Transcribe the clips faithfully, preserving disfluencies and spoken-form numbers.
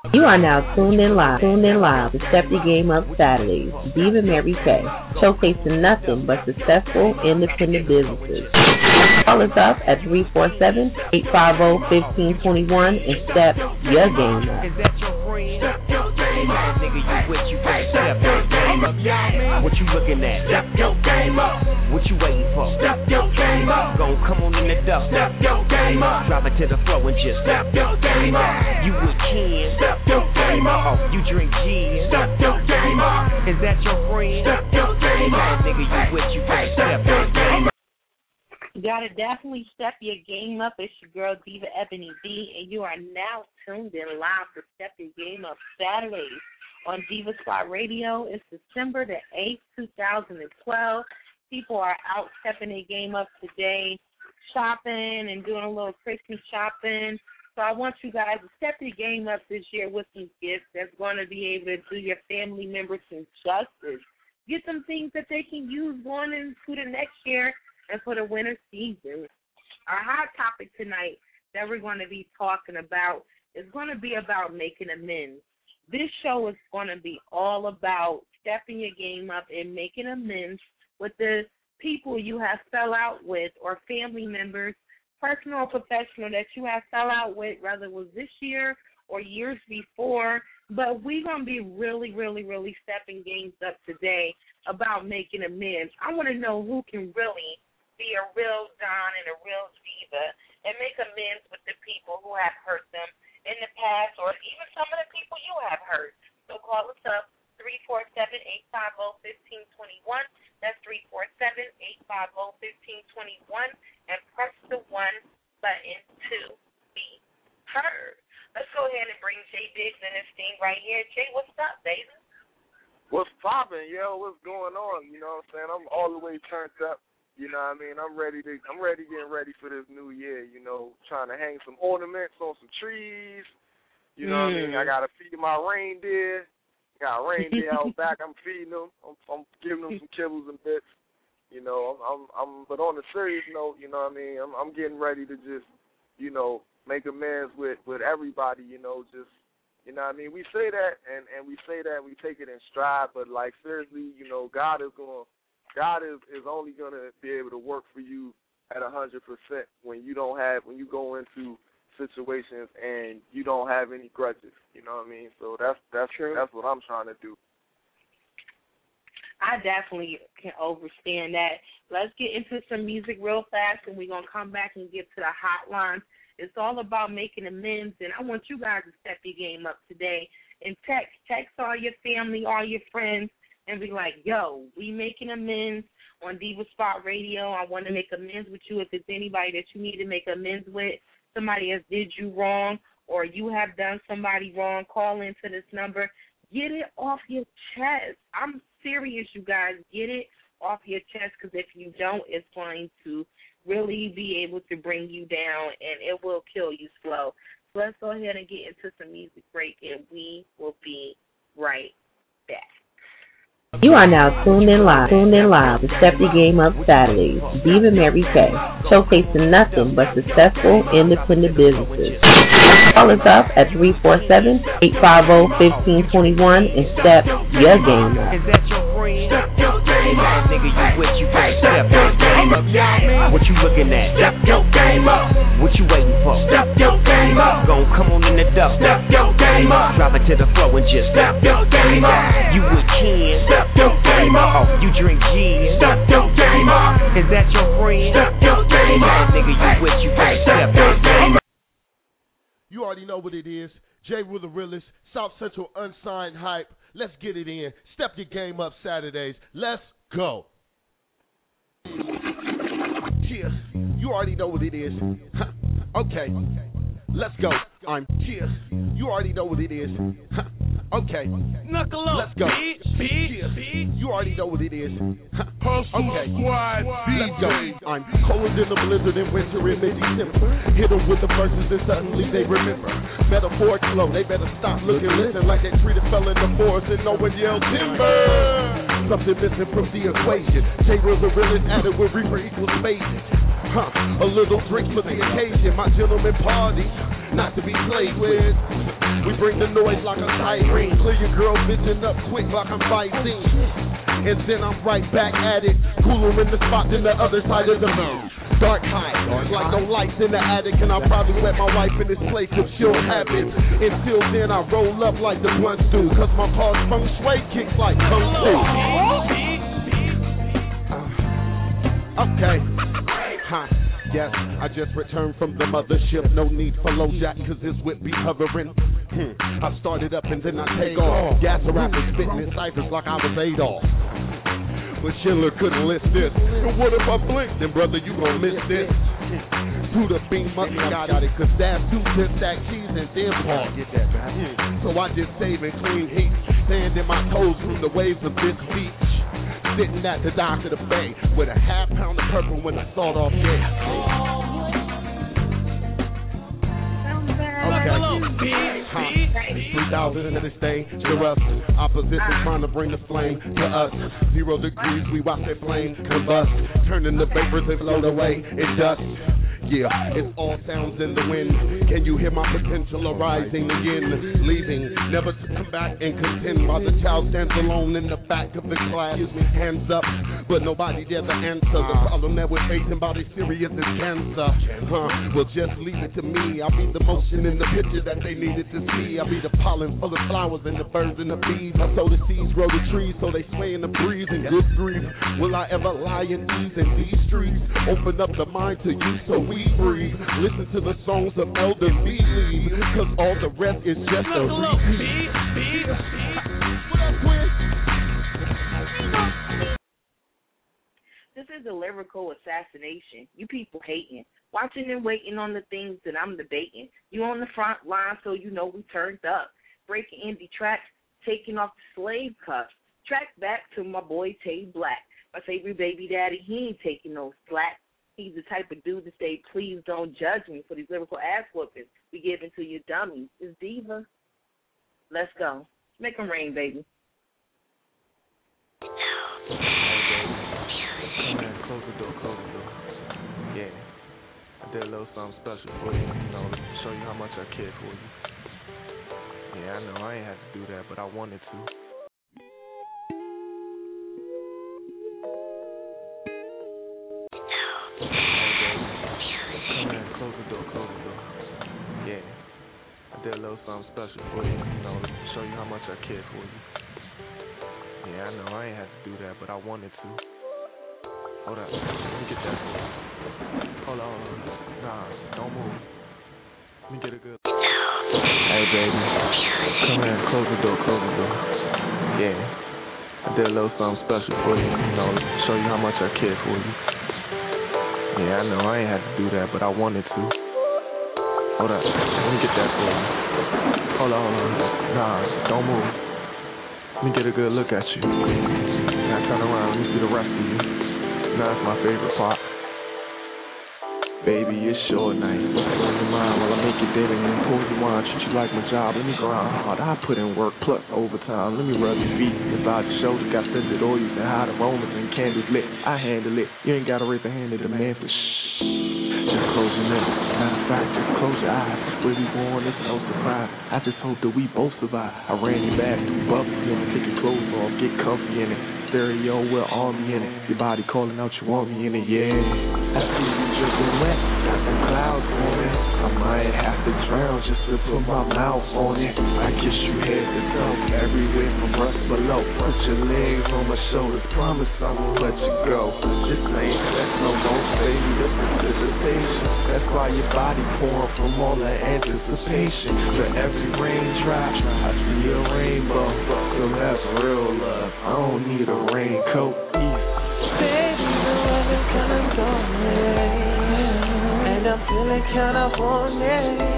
You are now tuned in live, tuned in live to Step Your Game Up Saturdays. Diva Mary Kay, showcasing nothing but successful independent businesses. Call us up at three four seven, eight five zero, one five two one and step your game up. Is that your friend? Step your game up. Nigga, you with you better step your game up. What you looking at? Step your game up. What you waiting for? Step your game up. Gon' come on in the door. Step your game up. Drop it to the floor and just step your game up. You with Ken? Step your game up. Oh, you drink gin? Step your game up. Is that your friend? Step your game up. Nigga, you with you better step your game up. You gotta definitely step your game up. It's your girl Diva Ebony B, and you are now tuned in live to Step Your Game Up Saturdays on Diva Spot Radio. It's December the eighth, two thousand twelve. People are out stepping their game up today, shopping and doing a little Christmas shopping. So I want you guys to step your game up this year with some gifts that's going to be able to do your family members some justice. Get some things that they can use going into the next year and for the winter season. Our hot topic tonight that we're going to be talking about is going to be about making amends. This show is going to be all about stepping your game up and making amends with the people you have fell out with or family members, personal or professional, that you have fell out with, whether it was this year or years before. But we're going to be really, really, really stepping games up today about making amends. I want to know who can really be a real Don and a real Diva and make amends with the people who have hurt them in the past or even some of the people you have hurt. So call us up, three four seven, eight five zero, one five two one. That's three four seven, eight five zero, one five two one, and press the one button to be heard. Let's go ahead and bring Jay Biggs in this thing right here. Jay, what's up, baby? What's poppin', yo? What's going on? You know what I'm saying? I'm all the way turned up. You know what I mean? I'm ready to I'm ready getting ready for this new year, you know, trying to hang some ornaments on some trees. You know mm. what I mean? I gotta feed my reindeer. Got a reindeer out back, I'm feeding them. I'm, I'm giving them some kibbles and bits. You know, I'm, I'm I'm but on a serious note, you know what I mean, I'm I'm getting ready to just, you know, make amends with, with everybody, you know, just you know what I mean? We say that and, and we say that and we take it in stride, but like seriously, you know, God is gonna God is, is only going to be able to work for you at one hundred percent when you don't have, when you go into situations and you don't have any grudges, you know what I mean? So that's that's True. That's what I'm trying to do. I definitely can understand that. Let's get into some music real fast, and we're going to come back and get to the hotline. It's all about making amends, and I want you guys to step your game up today and text. Text all your family, all your friends, and be like, yo, we making amends on Diva Spot Radio. I want to make amends with you. If it's anybody that you need to make amends with, somebody has did you wrong, or you have done somebody wrong, call into this number. Get it off your chest. I'm serious, you guys. Get it off your chest, because if you don't, it's going to really be able to bring you down, and it will kill you slow. So let's go ahead and get into some music break, and we will be right back. You are now tuned in live, tuned in live to Step Your Game Up Saturdays. Diva Mary Kay, showcasing nothing but successful independent businesses. Call us up at three four seven, eight five zero, one five two one and step your game up. Is that your friend? Step your game up. Nigga, you with you better step your game up. What you looking at? Step your game up. What you waiting for? Step your game up. Gon' come on in the door. Step your game up. Drop it to the floor and just step your game up. You with Ken? Step your game up. Oh, you drink gin? Step your game up. Is that your friend? Step your game up. Nigga, you with you better step your game up. You already know what it is. Jay Will the Realist, South Central Unsigned Hype. Let's get it in. Step your game up Saturdays. Let's go. Yeah, you already know what it is. Okay, let's go. I'm here. You already know what it is. Okay, knuckle up. Let's go. Yeah, you already know what it is. Okay, let's go. I'm cold in the blizzard in winter in mid-December. Hit them with the verses and suddenly they remember. Metaphoric flow, they better stop looking, listen like they treated fell in the forest and no one yelled timber. Something missing from the equation. J Will the Realist added with Reaper equals spaces. Huh, a little drink for the occasion. My gentleman party not to be played with. We bring the noise like a siren. Clear your girl vision up quick like I'm fighting. And then I'm right back at it. Cooler in the spot than the other side of the moon. Dark high, like no lights in the attic. And I'll probably let my wife in this place if she'll have it. Until then I roll up like the blunts do. Cause my car's feng shui kicks like kung fu. Uh, okay. Huh. Yes, I just returned from the mothership. No need for low jack, cause this whip be hovering. Hmm. I started up and then I take off. Gas a rapper spitting in ciphers like I was Adolf. But Schindler couldn't list this. And what if I blink? Then brother, you gon' miss this. To the beam up, got it. Cause that's two ten stack cheese and then park. So I just save and clean heat. Sanding my toes from the waves of this beach. Sitting at the dock of the bay with a half pound of purple when I sawed off gate. Okay. Huh. three thousand in this thing to us. Opposition trying to bring the flame to us. Zero degrees, we watch that flame combust. Turning the vapors and float away in dust. Yeah, it's all sounds in the wind. Can you hear my potential arising again? Leaving, never to come back and contend. While the child stands alone in the back of the class. Hands up, but nobody dares to answer. The problem that we're facing about is serious as cancer. Huh, well just leave it to me. I'll be the motion in the picture that they needed to see. I'll be the pollen full of flowers and the birds and the bees. I sow the seeds, grow the trees so they sway in the breeze. And good grief, will I ever lie in ease in these streets? Open up the mind to you so we breathe. Listen to the songs of Elder B. Lee, cause all the rest is just a repeat. This is a lyrical assassination. You people hating, watching and waiting on the things that I'm debating. You on the front line, so you know we turned up. Breaking indie tracks, taking off the slave cuffs. Track back to my boy Tay Black. My favorite baby daddy, he ain't taking no slack. He's the type of dude to say, please don't judge me for these lyrical ass whoopings we giving to you dummies. It's Diva. Let's go. Make them rain, baby. Hey, man, close the door, close the door. Yeah. I did a little something special for you, you know, to show you how much I care for you. Yeah, I know I ain't had to do that, but I wanted to. Close the door, close the door. Yeah. I did a little something special for you, you know, to show you how much I care for you. Yeah, I know I ain't had to do that, but I wanted to. Hold up. Let me get that for you. Hold on, hold on. Nah, don't move. Let me get a good... Hey, baby. Come here, close the door, close the door. Yeah. I did a little something special for you, you know, to show you how much I care for you. Yeah, I know I ain't had to do that, but I wanted to. Hold up, let me get that for you. Hold on, hold on. Nah, don't move. Let me get a good look at you. Now turn around, let me see the rest of you. Now that's my favorite part. Baby, it's short night. Close your mind while I make you dinner and pour your wine. Treat you like my job. Let me grind hard. I put in work plus overtime. Let me rub your feet inside your shoulder. Got scented oils and hot aromas and candles lit. I handle it. You ain't gotta raise a hand to the man for shh. Just close your lips. Matter of fact, just close your eyes. Where we going, it's no surprise. I just hope that we both survive. I ran you back, bubbly in it. Take your clothes off, get comfy in it. Stereo with army in it. Your body calling out, you want me in it, yeah. I see you dripping wet, got some clouds on it. I might have to drown just to put my mouth on it. I kiss you head to toe, everywhere from breast below. Put your legs on my shoulders, promise I won't let you go. This ain't sex no more, baby, this is visitation. That's why your body pouring from all that anticipation. For every raindrop, I see a rainbow. So that's real love, I don't need a raincoat. Baby, the weather's kinda stormy, and I'm feeling kinda horny.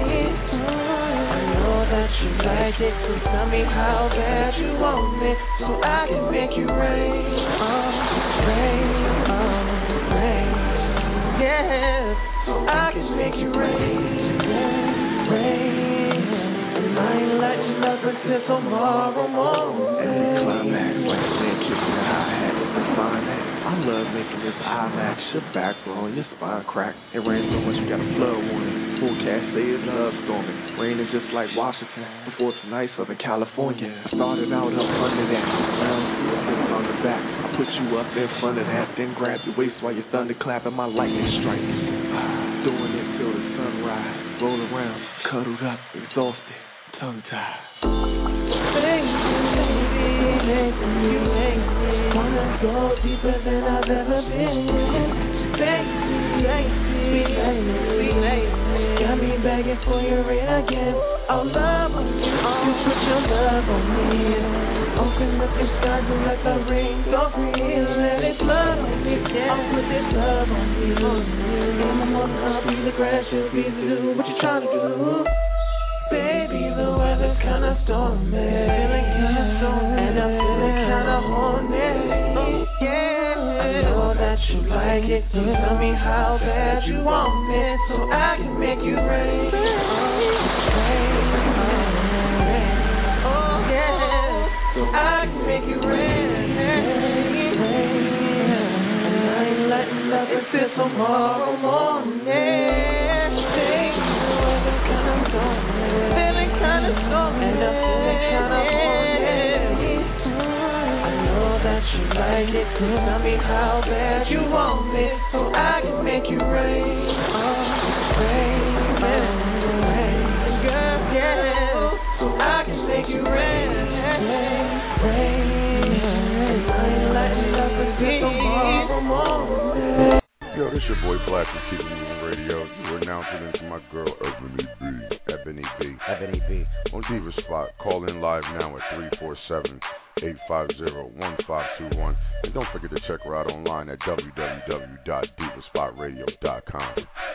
I know that you like it, so tell me how bad you want it, so I can make you rain, oh, rain, oh, rain, yeah, so I can make you rain, yeah, rain, and I ain't letting nothing till tomorrow morning. Climax, like a man kicking the hi-hat. find that? I love making this eye match, your back roll, your spine crack. It rains so much you got a flood warning. Forecast say it's love storming. Raining just like Washington. Before tonight, Southern California. Started out up under that. Round two, I put it on the back. I put you up in front of that. Then grab your waist while you're thunderclapping my lightning strikes. Doing it till the sunrise. Roll around, cuddled up, exhausted, tongue-tied. Baby, baby, you make me wanna go deeper than I've ever been. Baby, baby, baby, got me begging for your rain again. I'll love on you, you put your love on me. Open up your sky and let the rain go free. Let it flood on me, I'll put this love on you. And I'm on, I'll be the grass, you'll be the dew. What you trying to do? Baby, the weather's kinda stormy, feeling kinda stormy, and I'm feeling kinda horny. Yeah, I know that you like it, so tell me how bad you want it, so I can make you rain. Oh, rain, rain, oh yeah, so I can make you rain. And I ain't letting up until tomorrow morning. Baby, the weather's kinda stormy. Feeling kinda stormy, and I'm feeling kinda horny. I know that you like it, so tell me how bad you want it, so I can make you rain. Oh, rain, rain, rain, girl, yeah, so I can make you rain. Rain, rain, and I ain't letting up until tomorrow morning. Yo, this your boy Black from Keeping Me on Radio. You are now tuning into my girl Ebony B. Ebony B. Ebony B. On Diva Spot. Call in live now at three four seven, eight five zero, one five two one. And don't forget to check her out online at w w w dot diva spot radio dot com.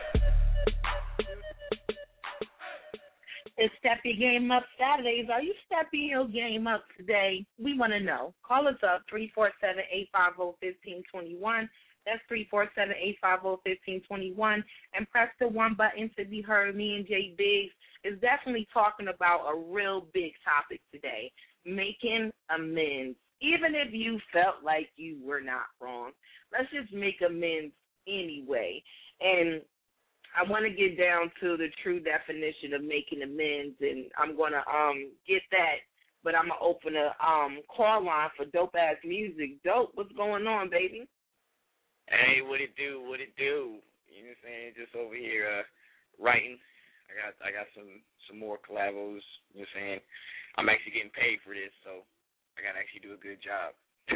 It's Step Your Game Up Saturdays. Are you stepping your game up today? We want to know. Call us up, three four seven, eight five zero, one five two one. That's three four seven, eight five zero, one five two one. And press the one button to be heard. Me and Jay Biggs is definitely talking about a real big topic today, making amends. Even if you felt like you were not wrong, let's just make amends anyway. And I want to get down to the true definition of making amends, and I'm going to um get that, but I'm going to open a um call line for dope-ass music. Dope, what's going on, baby? Hey, what it do, what it do? You know what I'm saying? Just over here uh, writing. I got I got some, some more collabos, you know what I'm saying? I'm actually getting paid for this, so I got to actually do a good job.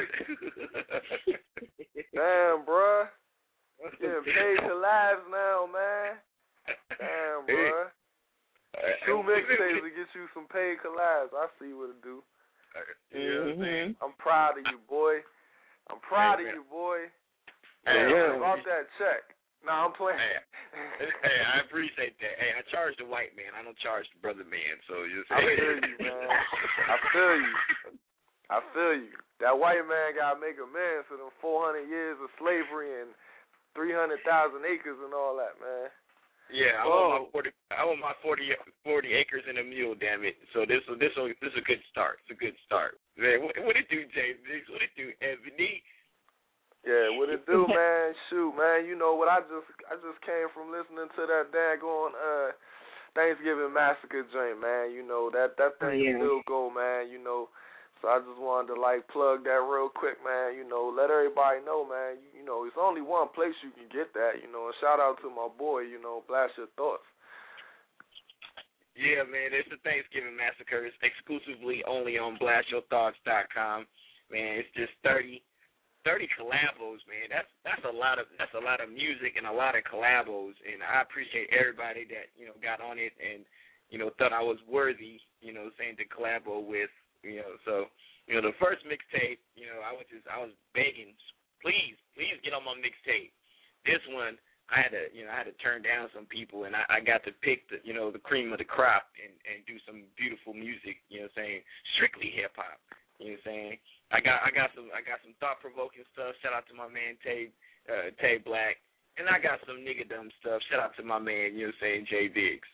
Damn, bruh. Getting paid to lives now, man. Damn, bruh. Two mixtapes to get you some paid collabs. I see what it do. You know what I'm saying? I'm proud of you, boy. I'm proud of you, boy. Hey, yeah, about that check. Nah, I'm playing. Hey, hey, I appreciate that. Hey, I charge the white man. I don't charge the brother man. So you I feel you, man. I feel you. I feel you. That white man got to make amends for them four hundred years of slavery and three hundred thousand acres and all that, man. Yeah, I want my forty. I want my forty, forty acres and a mule. Damn it! So this, this, this is a good start. It's a good start. Man, what, what it do, James? What it do, Ebony? Yeah, what it do, man? Shoot, man. You know what? I just, I just came from listening to that daggone uh, Thanksgiving Massacre joint, man. You know that that thing oh, yeah. still go, man. You know. So I just wanted to, like, plug that real quick, man. You know, let everybody know, man. You, you know, it's only one place you can get that, you know. And shout out to my boy, you know, Blast Your Thoughts. Yeah, man, it's the Thanksgiving Massacre. It's exclusively only on blast your thoughts dot com. Man, it's just thirty, thirty collabos, man. That's that's a lot of that's a lot of music and a lot of collabos. And I appreciate everybody that, you know, got on it and, you know, thought I was worthy, you know, saying to collabo with. You know, so, you know, the first mixtape, you know, I was just, I was begging, please, please get on my mixtape. This one, I had to, you know, I had to turn down some people, and I, I got to pick the, you know, the cream of the crop and, and do some beautiful music, you know what I'm saying, strictly hip-hop, you know what I'm saying. I got I got some I got some thought-provoking stuff. Shout out to my man, Tay, uh, Tay Black. And I got some nigga-dumb stuff. Shout out to my man, you know what I'm saying, Jay Biggs.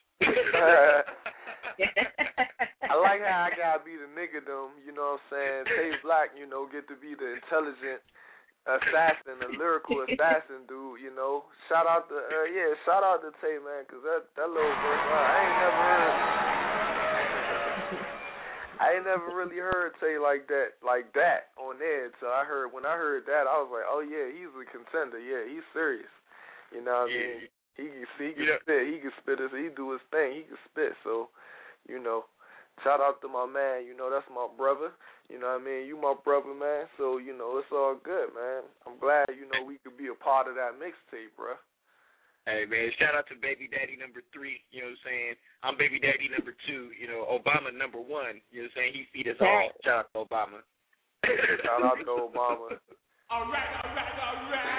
I like how I gotta be the nigga-dom, you know what I'm saying? Tay Black, you know, get to be the intelligent, assassin, the lyrical assassin dude, you know. Shout out to, uh, yeah, shout out to Tay, man, because that, that little verse, uh, I ain't never heard, I ain't never really heard Tay like that, like that on there. So I heard, when I heard that, I was like, oh, yeah, he's a contender. Yeah, he's serious. You know what I mean? He can, he can yeah. spit. He can spit his, he do his thing. He can spit. So, you know, shout out to my man. You know, that's my brother. You know what I mean? You my brother, man. So, you know, it's all good, man. I'm glad, you know, we could be a part of that mixtape, bro. Hey, man, shout out to Baby Daddy number three, you know what I'm saying? I'm Baby Daddy number two, you know, Obama number one, you know what I'm saying? He feed us all. Shout out to Obama. Shout out to Obama. All right, all right, all right.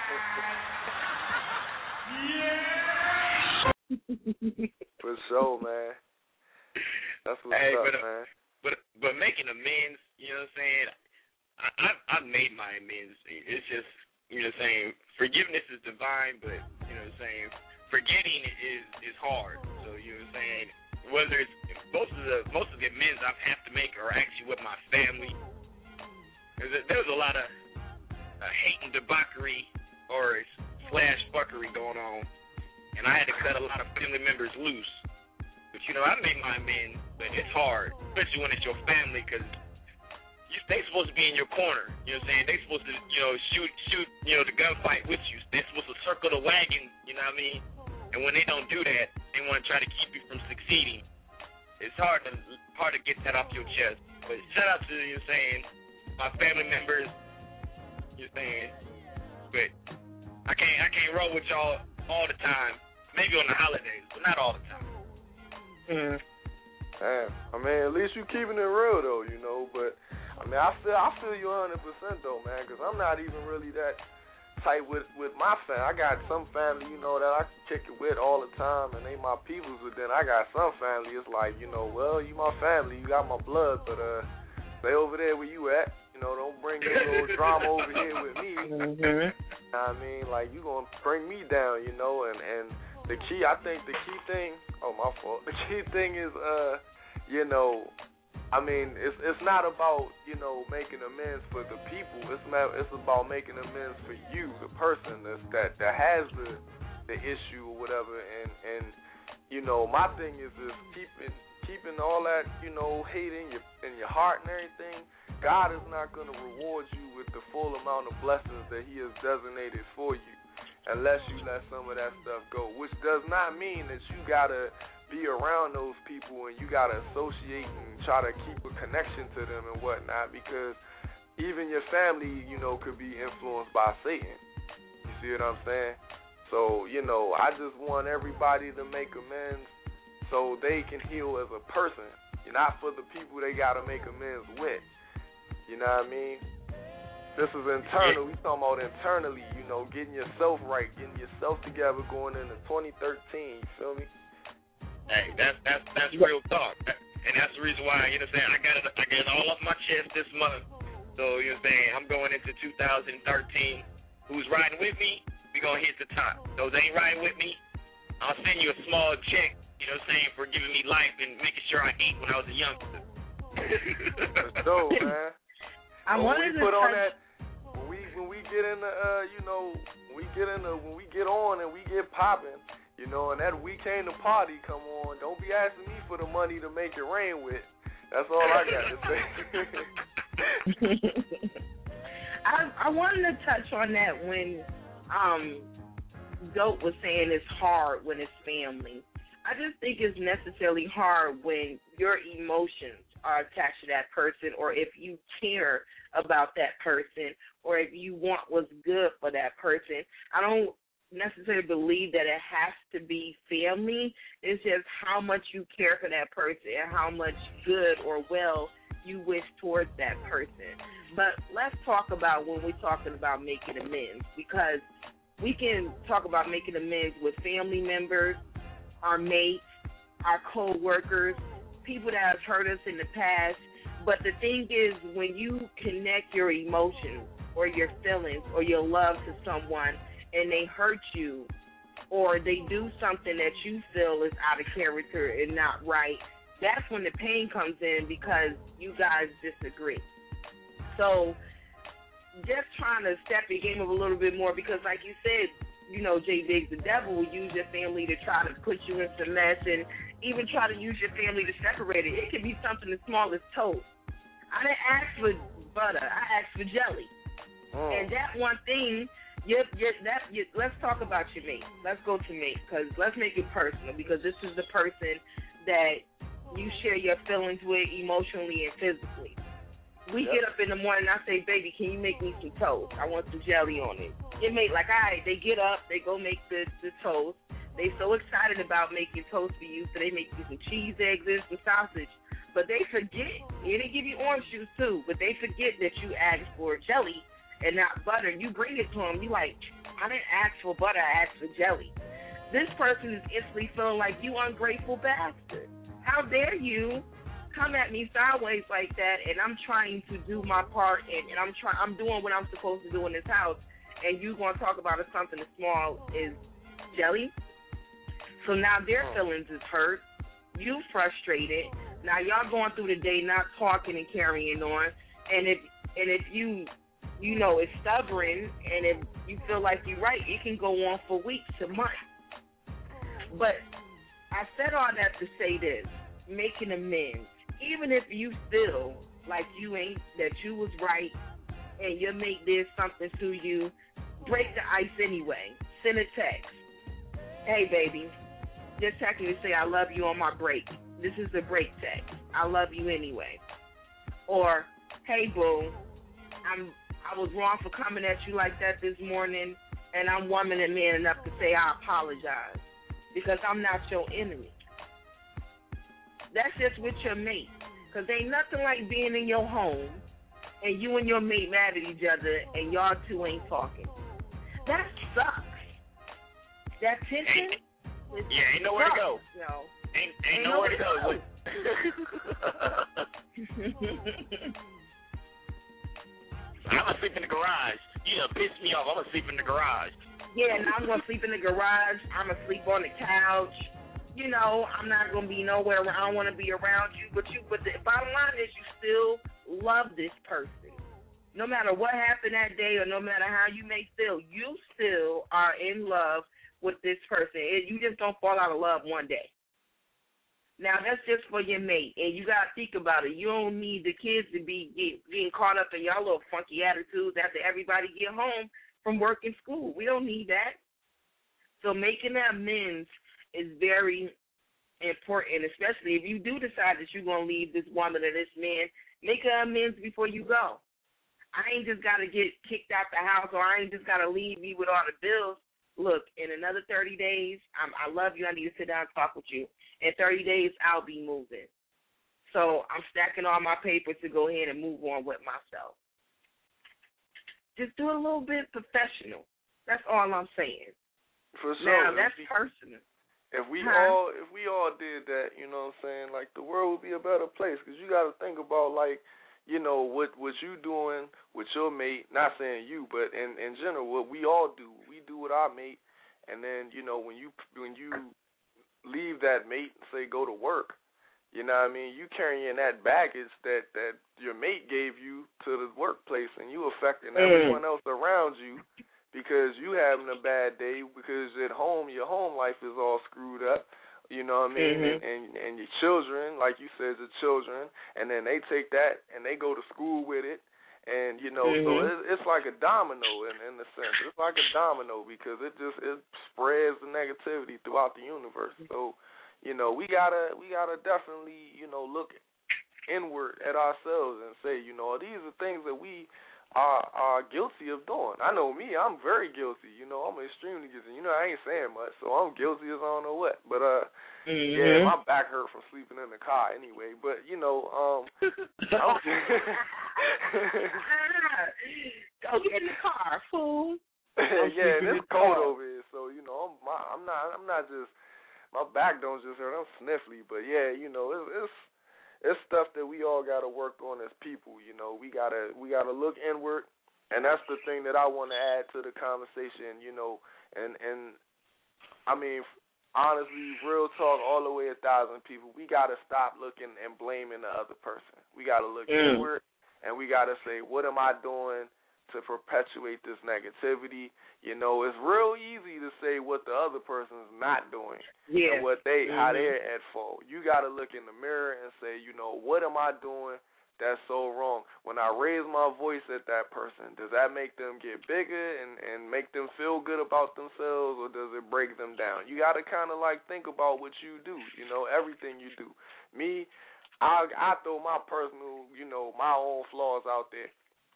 Yeah. For sure, man. That's what's hey, up, but, uh, man. But but making amends, you know what I'm saying? I, I've, I've made my amends. It's just, you know what I'm saying, forgiveness is divine, but, you know what I'm saying, forgetting is is hard. So, you know what I'm saying, whether it's, most of the most of the amends I have to make are actually with my family. There's a, there's a lot of uh, hate and debauchery or slash fuckery going on, and I had to cut a lot of family members loose. But, you know, I made my amends, but it's hard, especially when it's your family, because they supposed to be in your corner. You know what I'm saying? They supposed to, you know, shoot, shoot, you know, the gunfight with you. They're supposed to circle the wagon, you know what I mean? And when they don't do that, they want to try to keep you from succeeding. It's hard to hard to get that off your chest. But shout out to, you know what I'm saying, my family members, you know what I'm saying? But I can't, I can't roll with y'all all the time. Maybe on the holidays, but not all the time. Mm. Damn. I mean, at least you keeping it real, though, you know, but I mean, I feel I feel you one hundred percent, though, man, because I'm not even really that tight with, with my family. I got some family, you know, that I can kick it with all the time, and they my peoples, but then I got some family, it's like, you know, well, you my family, you got my blood, but uh, stay over there where you at. You know, don't bring this little drama over here with me. Mm-hmm. You know what I mean? Like, you going to bring me down, you know, and, and the key, I think the key thing, oh, my fault, the key thing is, uh, you know, I mean, it's it's not about, you know, making amends for the people. It's not, it's about making amends for you, the person that's, that that has the the issue or whatever. And, and you know, my thing is is keeping keeping all that, you know, hate in your in your heart and everything. God is not going to reward you with the full amount of blessings that He has designated for you, unless you let some of that stuff go. Which does not mean that you gotta be around those people and you gotta associate and try to keep a connection to them and whatnot, because even your family, you know, could be influenced by Satan. You see what I'm saying? So, you know, I just want everybody to make amends so they can heal as a person, not for the people they gotta make amends with. You know what I mean? This is internal. We talking about internally, you know, getting yourself right, getting yourself together going into twenty thirteen, you feel me? Hey, that's that's that's real talk, and that's the reason why, you know what I'm saying, I got it, I got it all off my chest this month. So, you know what I'm saying, I'm going into two thousand thirteen. Who's riding with me? We gonna hit the top. Those ain't riding with me, I'll send you a small check, you know what I'm saying, for giving me life and making sure I ate when I was a youngster. That's dope, man. I when wanted we to put on touch- that, when we when we get in the, uh, you know, when we get in the, when we get on and we get popping. You know, and that we came to party, come on. Don't be asking me for the money to make it rain with. That's all I got to say. I I wanted to touch on that when um Goat was saying it's hard when it's family. I just think it's necessarily hard when your emotions are attached to that person, or if you care about that person, or if you want what's good for that person. I don't necessarily believe that it has to be family. It's just how much you care for that person and how much good or well you wish towards that person. But let's talk about when we're talking about making amends, because we can talk about making amends with family members, our mates, our co-workers, people that have hurt us in the past. But the thing is, when you connect your emotions or your feelings or your love to someone, and they hurt you, or they do something that you feel is out of character and not right, that's when the pain comes in, because you guys disagree. So just trying to step your game up a little bit more because, like you said, you know, J Biggs, the devil will use your family to try to put you in some mess and even try to use your family to separate it. It could be something as small as toast. I didn't ask for butter. I asked for jelly. Mm. And that one thing, you, you, that, you, let's talk about your mate. Let's go to mate because let's make it personal because this is the person that you share your feelings with emotionally and physically. We yep. get up in the morning and I say, baby, can you make me some toast? I want some jelly on it. Your mate, like, all right, they get up, they go make the, the toast. They so excited about making toast for you, so they make you some cheese, eggs, and some sausage. But they forget, and they give you orange juice too, but they forget that you asked for jelly and not butter. You bring it to them, you like, I didn't ask for butter, I asked for jelly. This person is instantly feeling like you ungrateful bastard. How dare you come at me sideways like that, and I'm trying to do my part, and, and I'm trying, I'm doing what I'm supposed to do in this house, and you going to talk about it, something as small as jelly? So now their feelings is hurt. You frustrated. Now y'all going through the day not talking and carrying on, and if and if you you know is stubborn, and if you feel like you're right, it can go on for weeks to months. But I said all that to say this: making amends, even if you feel like you ain't that you was right, and your mate did something to you, break the ice anyway. Send a text. Hey, baby. Just text me to say I love you on my break. This is the break text. I love you anyway. Or, hey, boo, I'm I was wrong for coming at you like that this morning, and I'm woman and man enough to say I apologize because I'm not your enemy. That's just with your mate, because ain't nothing like being in your home and you and your mate mad at each other and y'all two ain't talking. That sucks. That tension. It's yeah, ain't nowhere to go. Yo. Ain't, ain't, ain't nowhere, nowhere to go. go. I'm going to sleep in the garage. You done pissed me off. I'm going to sleep in the garage. Yeah, and I'm going to sleep in the garage. I'm going to sleep on the couch. You know, I'm not going to be nowhere where I don't want to be around you. But you. But the bottom line is you still love this person. No matter what happened that day or no matter how you may feel, you still are in love with this person. You just don't fall out of love one day. Now, that's just for your mate, and you got to think about it. You don't need the kids to be get, getting caught up in y'all little funky attitudes after everybody get home from work and school. We don't need that. So making that amends is very important, especially if you do decide that you're going to leave this woman or this man. Make an amends before you go. I ain't just got to get kicked out the house, or I ain't just got to leave you with all the bills. Look, in another thirty days, I'm, I love you. I need to sit down and talk with you. In thirty days, I'll be moving. So I'm stacking all my papers to go ahead and move on with myself. Just do it a little bit professional. That's all I'm saying. For sure. Now, that's if we, personal. If we huh? all if we all did that, you know what I'm saying, like the world would be a better place because you got to think about, like, you know, what what you doing with your mate, not saying you, but in, in general, what we all do. We do with our mate, and then, you know, when you when you leave that mate and say go to work, you know what I mean, you carrying that baggage that, that your mate gave you to the workplace, and you affecting mm. everyone else around you because you having a bad day because at home, your home life is all screwed up. You know what I mean? Mm-hmm. And, and and your children, like you said, the children, and then they take that and they go to school with it. And, you know, mm-hmm. so it's, it's like a domino in, in the sense. It's like a domino because it just it spreads the negativity throughout the universe. So, you know, we gotta we gotta definitely, you know, look inward at ourselves and say, you know, these are things that we are are guilty of doing. I know me, I'm very guilty. You know, I'm extremely guilty. You know, I ain't saying much, so I'm guilty as I don't know what. But uh, mm-hmm. yeah, my back hurt from sleeping in the car anyway. But you know, um, I'm go get in the car, fool. Yeah, and it's cold over here, so you know, I'm my, I'm not I'm not just my back don't just hurt. I'm sniffly, but yeah, you know, it's. it's It's stuff that we all got to work on as people, you know. We gotta we gotta look inward, and that's the thing that I want to add to the conversation, you know. And and I mean, honestly, real talk, all the way a thousand people. We gotta stop looking and blaming the other person. We gotta look mm. inward, and we gotta say, what am I doing to perpetuate this negativity. You know, it's real easy to say what the other person's not doing yeah. and what they mm-hmm. how they're at fault. You got to look in the mirror and say, you know, what am I doing that's so wrong? When I raise my voice at that person, does that make them get bigger and, and make them feel good about themselves, or does it break them down? You got to kind of like think about what you do, you know, everything you do. Me, I I throw my personal, you know, my own flaws out there.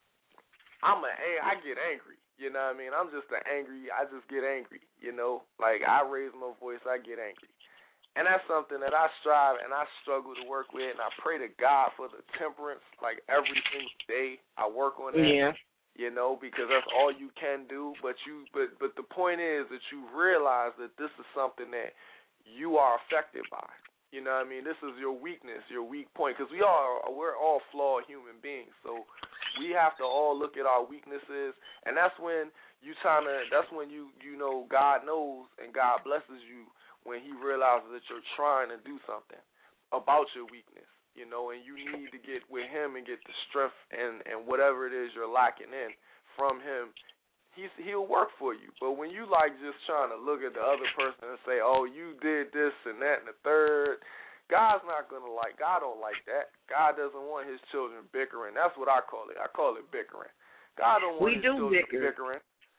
I'm a, I get angry, you know what I mean? I'm just an angry, I just get angry, you know? Like, I raise my voice, I get angry. And that's something that I strive and I struggle to work with, and I pray to God for the temperance, like, every single day. I work on that, yeah. you know, because that's all you can do. But you, but but the point is that you realize that this is something that you are affected by. You know what I mean? This is your weakness, your weak point, because we all we're all flawed human beings. So we have to all look at our weaknesses, and that's when you trying to. That's when you you know God knows and God blesses you when He realizes that you're trying to do something about your weakness. You know, and you need to get with Him and get the strength and and whatever it is you're lacking in from Him. He's, he'll work for you. But when you like just trying to look at the other person and say, oh, you did this and that and the third, God's not going to like, God don't like that. God doesn't want His children bickering. That's what I call it. I call it bickering. God don't want we His do children bicker. bickering.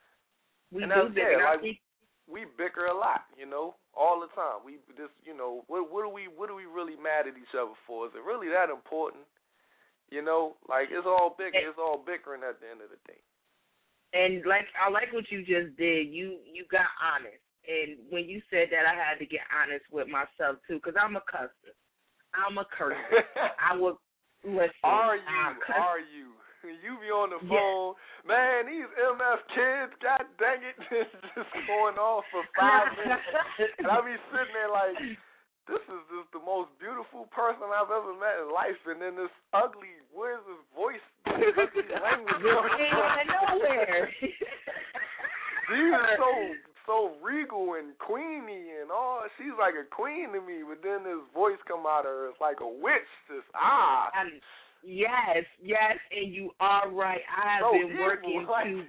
We and do that's, bicker. Yeah, like, we, we bicker a lot, you know, all the time. We just, you know, what, what are we what are we really mad at each other for? Is it really that important? You know, like, it's all bicker. It's all bickering at the end of the day. And like I like what you just did. You you got honest, and when you said that, I had to get honest with myself too, because I'm a cusser. I'm a cursor. I would listen. Are you? I'm Are you? You be on the phone, yes. Man. These M F kids, God dang it, just going off for five minutes, and I be sitting there like, this is just the most beautiful person I've ever met in life, and then this ugly, where's this voice, this ugly language going on? Nowhere. She's so so regal and queeny and all. She's like a queen to me, but then this voice come out of her, it's like a witch. Just ah. And yes, yes, and you are right. I have so been evil, working like, to.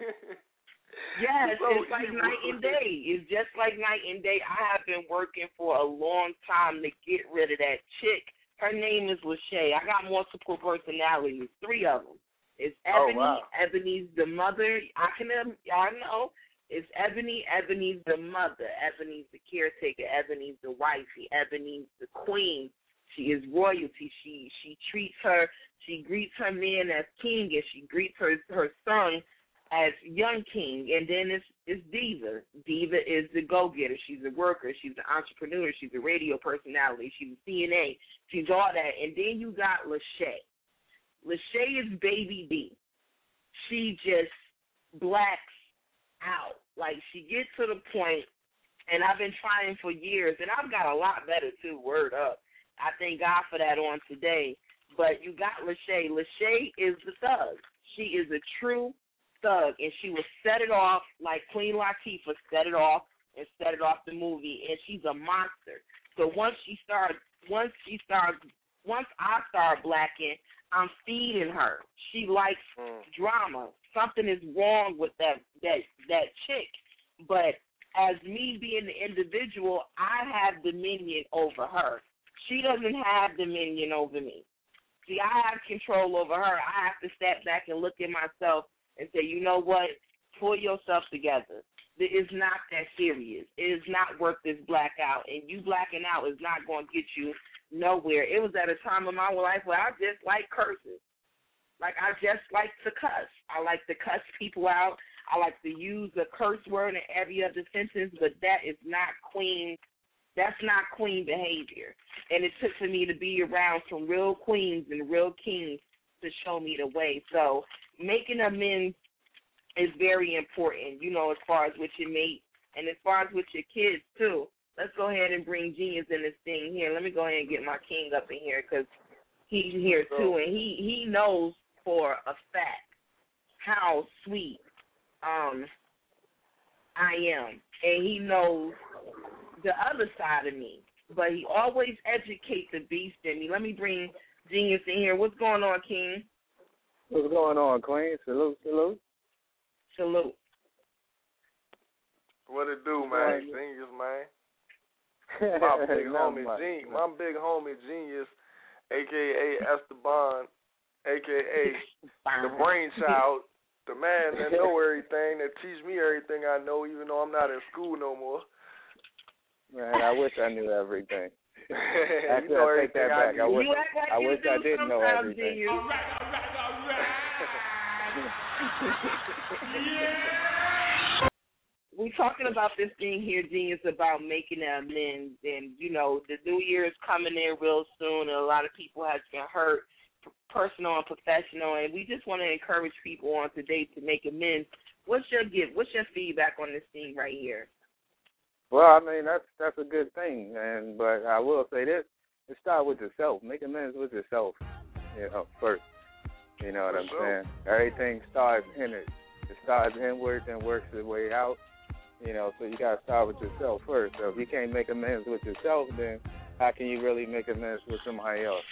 Yes, so it's like evil. night and day. It's just like night and day. I have been working for a long time to get rid of that chick. Her name is Lachey. I got multiple personalities, three of them. It's Ebony. Oh, wow. Ebony's the mother. I can, I know. It's Ebony. Ebony's the mother. Ebony's the caretaker. Ebony's the wifey. Ebony's the queen. She is royalty. She she treats her. She greets her man as king, and she greets her her son as young king. And then it's it's Diva. Diva is the go-getter. She's a worker. She's an entrepreneur. She's a radio personality. She's a C N A. She's all that. And then you got Lachey. Lachey is Baby D. She just blacks out. Like, she gets to the point, and I've been trying for years, and I've got a lot better too, word up. I thank God for that on today. But you got Lachey. Lachey is the thug. She is a true thug, and she will set it off like Queen Latifah set it off and set it off the movie, and she's a monster. So once she starts, once she starts, once I start blacking, I'm feeding her. She likes mm. drama. Something is wrong with that that that chick. But as me being the individual, I have dominion over her. She doesn't have dominion over me. See, I have control over her. I have to step back and look at myself and say, you know what? Pull yourself together. It is not that serious. It is not worth this blackout. And you blacking out is not going to get you nowhere. It was at a time in my life where I just like curses. Like, I just like to cuss. I like to cuss people out. I like to use a curse word in every other sentence, but that is not queen. That's not queen behavior. And it took for me to be around some real queens and real kings to show me the way. So making amends is very important, you know, as far as with your mate and as far as with your kids, too. Let's go ahead and bring Genius in this thing here. Let me go ahead and get my king up in here because he's here, too, and he, he knows for a fact how sweet um I am, and he knows the other side of me, but he always educates the beast in me. Let me bring Genius in here. What's going on, King? What's going on, Queen? Salute, salute. Salute. What it do, man? Genius, man. My big homie, Genius. My big homie, Genius, a k a. Esteban, a k a the brainchild, the man that know everything, that teach me everything I know, even though I'm not in school no more. Man, I wish I knew everything. Actually, you know I take that back. I wish, like I, wish I didn't know everything. All right, all right, all right. Yeah. We're talking about this thing here, Genius, about making amends. And, you know, the new year is coming in real soon, and a lot of people have been hurt, personal and professional. And we just want to encourage people on today to make amends. What's your gift? What's your feedback on this thing right here? Well, I mean, that's that's a good thing, and but I will say this: it starts with yourself. Make amends with yourself, you know, first. You know what For I'm sure. saying? Everything starts in it. It starts inward and works its way out. You know, so you gotta start with yourself first. So if you can't make amends with yourself, then how can you really make amends with somebody else?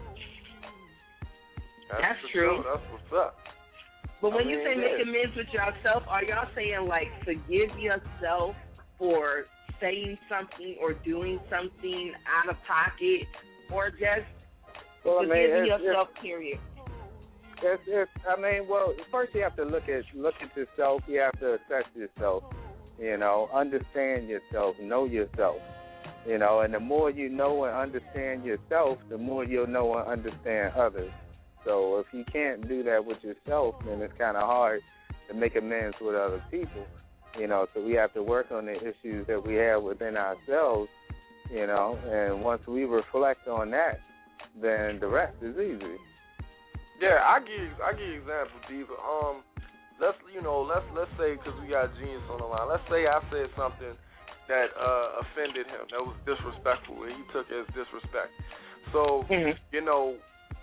That's, that's true. That's what's up. But when I you mean, say yeah. make amends with yourself, are y'all saying like forgive yourself for saying something or doing something out of pocket, or just well, I mean, forgiving it's, yourself, it's, period? It's, it's, I mean, well, first you have to look at look at yourself. You have to assess yourself. You know, understand yourself, know yourself. You know, and the more you know and understand yourself, the more you'll know and understand others. So if you can't do that with yourself, then it's kind of hard to make amends with other people. You know, so we have to work on the issues that we have within ourselves, you know, and once we reflect on that, then the rest is easy. Yeah, I give I give you an example, Diva. Um, let's you know let's let's say because we got Genius on the line. Let's say I said something that uh, offended him, that was disrespectful, and he took it as disrespect. So mm-hmm. you know,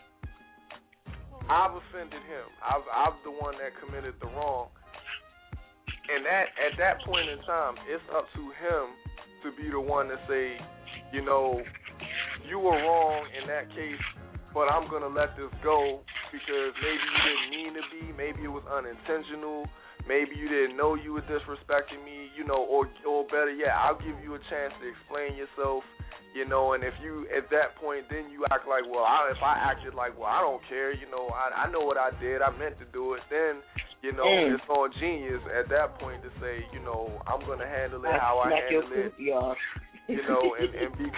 I've offended him. I've I'm the one that committed the wrong. And that, at that point in time, it's up to him to be the one to say, you know, you were wrong in that case, but I'm going to let this go because maybe you didn't mean to be, maybe it was unintentional, maybe you didn't know you were disrespecting me, you know, or or better yet, I'll give you a chance to explain yourself, you know, and if you, at that point, then you act like, well, I, if I acted like, well, I don't care, you know, I, I know what I did, I meant to do it, then you know, mm. it's on Genius at that point to say, you know, I'm going to handle it how I handle it. Y'all. You know, and, and be...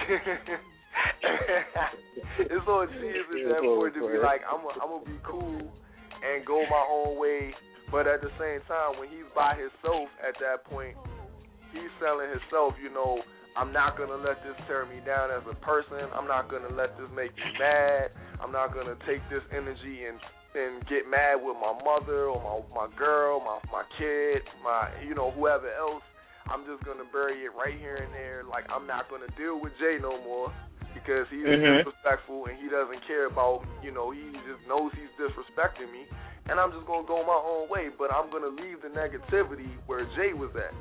it's on Genius at that point to be like, I'm going I'm to be cool and go my own way. But at the same time, when he's by himself at that point, he's telling himself, you know, I'm not going to let this tear me down as a person. I'm not going to let this make me mad. I'm not going to take this energy and and get mad with my mother or my my girl, my my kid, my you know whoever else. I'm just gonna bury it right here and there. Like I'm not gonna deal with Jay no more because he's mm-hmm. disrespectful and he doesn't care about you know he just knows he's disrespecting me, and I'm just gonna go my own way. But I'm gonna leave the negativity where Jay was at,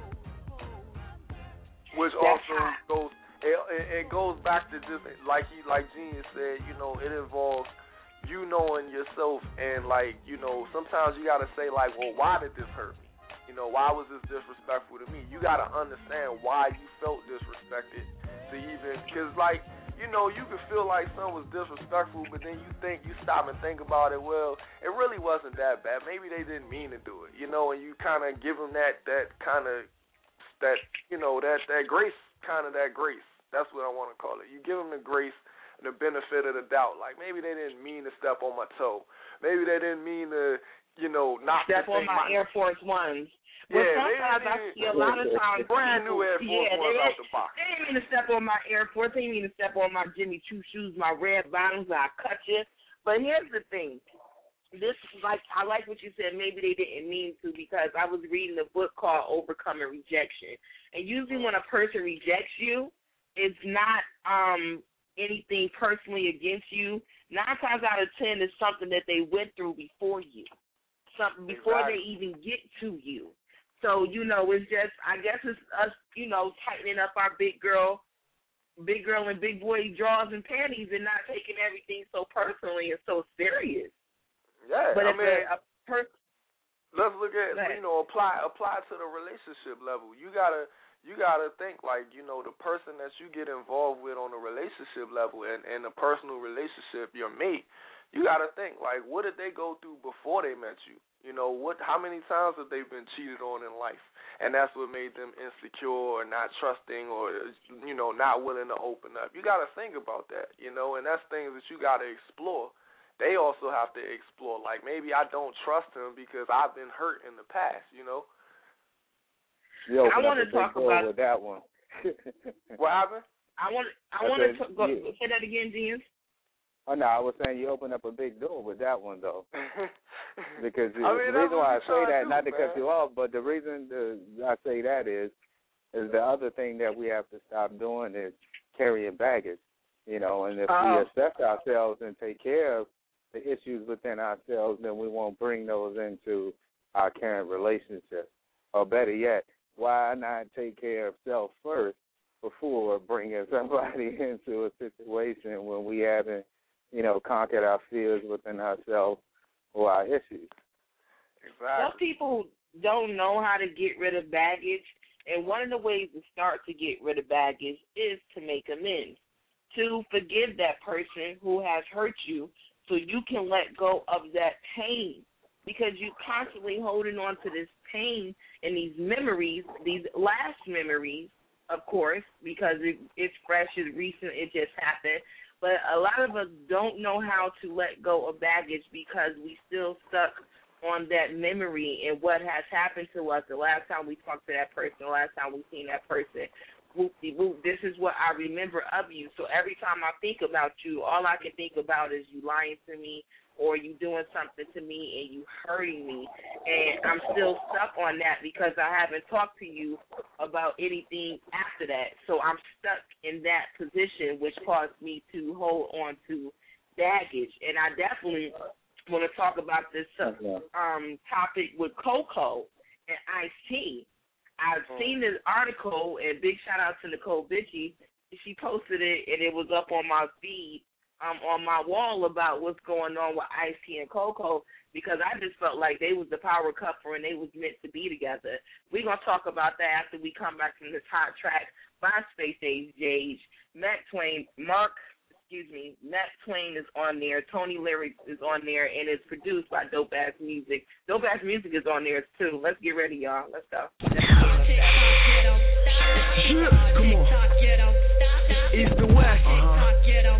which also goes it, it goes back to just like he like Genius said. You know it involves you knowing yourself, and like you know sometimes you gotta say like, well, why did this hurt me? You know, why was this disrespectful to me? You gotta understand why you felt disrespected to even, because like you know you can feel like someone was disrespectful, but then you think you stop and think about it. Well, it really wasn't that bad. Maybe they didn't mean to do it. You know, and you kind of give them that that kind of that you know that that grace, kind of that grace. That's what I want to call it. You give them the grace, the benefit of the doubt. Like maybe they didn't mean to step on my toe. Maybe they didn't mean to, you know, knock step on my, my Air Force Ones. Well, yeah, sometimes I see a lot of times brand new Air Force yeah, Ones they, out the box. They didn't mean to step on my Air Force. They didn't mean to step on my Jimmy Choo shoes, my red bottoms. I cut you. But here's the thing. This like I like what you said. Maybe they didn't mean to, because I was reading a book called Overcoming Rejection, and usually when a person rejects you, it's not um. anything personally against you. Nine times out of ten is something that they went through before you, something before exactly. they even get to you. So, you know, it's just, I guess it's us, you know, tightening up our big girl, big girl and big boy drawers and panties and not taking everything so personally and so serious. Yeah, but I if mean, a, a person, let's look at you know apply apply to the relationship level. You gotta you gotta think like you know the person that you get involved with on the relationship level and and the personal relationship, your mate. You gotta think like what did they go through before they met you? You know what? How many times have they been cheated on in life? And that's what made them insecure or not trusting or you know not willing to open up. You gotta think about that. You know, and that's things that you gotta explore. They also have to explore, like, maybe I don't trust him because I've been hurt in the past, you know? You I want to talk about with that one. What happened? I want I, I want to go, yeah. say that again, James. Oh, no, I was saying you opened up a big door with that one, though. Because the, I mean, the reason why I say that, do, not to man. cut you off, but the reason the, I say that is, is the other thing that we have to stop doing is carrying baggage, you know, and if Uh-oh. we accept ourselves and take care of the issues within ourselves, then we won't bring those into our current relationship. Or better yet, why not take care of self first before bringing somebody into a situation when we haven't, you know, conquered our fears within ourselves or our issues? Exactly. Some people don't know how to get rid of baggage, and one of the ways to start to get rid of baggage is to make amends, to forgive that person who has hurt you, so you can let go of that pain, because you're constantly holding on to this pain and these memories, these last memories, of course, because it, it's fresh, it's recent, it just happened. But a lot of us don't know how to let go of baggage because we still stuck on that memory and what has happened to us the last time we talked to that person, the last time we seen that person. Whoop-de-whoop, this is what I remember of you. So every time I think about you, all I can think about is you lying to me or you doing something to me and you hurting me. And I'm still stuck on that because I haven't talked to you about anything after that. So I'm stuck in that position, which caused me to hold on to baggage. And I definitely want to talk about this um, topic with Coco and Ice-T. I've seen this article, and big shout-out to Nicole Bitchie. She posted it, and it was up on my feed, um, on my wall about what's going on with Ice-T and Coco, because I just felt like they was the power couple and they was meant to be together. We're going to talk about that after we come back from this hot track by Space Age Jage. Mac Twain, Mark, excuse me, Mac Twain is on there. Tony Lyrics is on there, and it's produced by Dope Ass Music. Dope Ass Music is on there, too. Let's get ready, y'all. Let's go. Shit, come on. East and West. Uh-huh.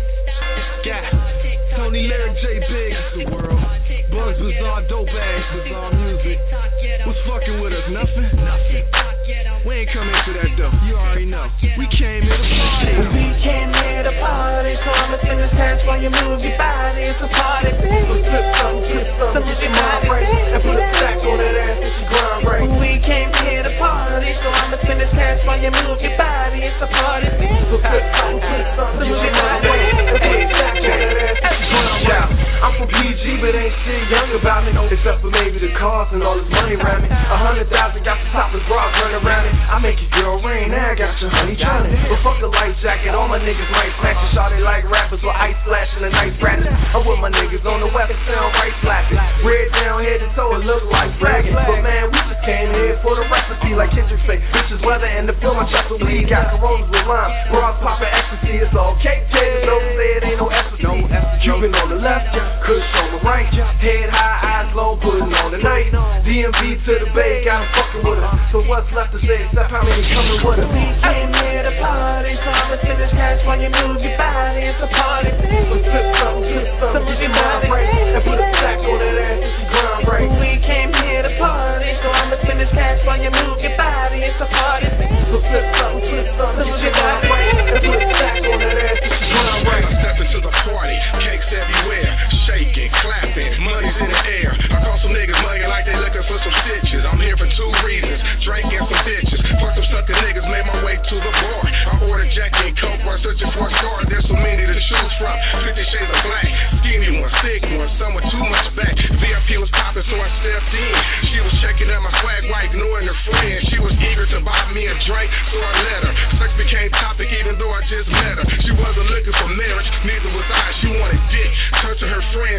Yeah. Tony Lyric, J Big. The world. Buzz Bizarre, Dope Ass, Bizarre Music. What's fucking with us? Nothing? Nothing. We ain't coming for that, though. You already know. We came here to party. We came here to party, so I'ma spin this dance while you move your body. It's a party, baby. So flip something, flip something, get your mind right, and put a stack on that ass if you grind right. We came here to party, so I'ma spin this dance while you move your body. It's a party, baby. So flip something, flip something, get your mind right, and put a stack on that ass if you grind right. I'm from P G, but ain't shit young about me, except for maybe the cars and all this money around me. A hundred thousand got the topless bras running around it. I make your girl rain, now I got your honey drowning. But fuck a light jacket, all my niggas might smash it. Shot it like rappers with ice flashing and ice ratchet. I'm with my niggas on the weapon, sound right slapping. Red down, head to toe, it look like bragging. But man, we just came here for the recipe, like Kendrick say. Bitches weather and the pill, my chocolate weed. Got Coronas with lime, bras popping ecstasy. It's all cake, cake, no say it ain't no ecstasy. Cuban on the left, Kush on the right. Head high, eyes low, putting on the night. D M V to the Bay, got 'em fucking with us. So what's left to say except how many coming with us? We came here to party, so I'ma spin this cash while you move your body. It's a party, baby. So flip something, flip something, get your mind right, and put a stack on that ass if you grind right. We came here to party, so I'ma spin this cash while you move your body. It's a party, baby. So flip something, flip something, get your mind right, and put a stack on that ass if you grind right. I step into the party, cakes everywhere, shaking, clapping, money's in the air. I call some niggas mugging like they looking for some stitches. I'm here for two reasons, drinking some bitches. Fuck some sucker niggas, made my way to the bar. I ordered Jackie and Coke while searching for a star. There's so many to choose from, fifty shades of black. Skinny one, thick one, some with too much back. V I P was popping, so I stepped in. She was checking out my swag while ignoring her friend. She was eager to buy me a drink, so I let her. Sex became topic even though I just met her. She wasn't looking for marriage, neither was I. She wanted dick. Turned to her friend,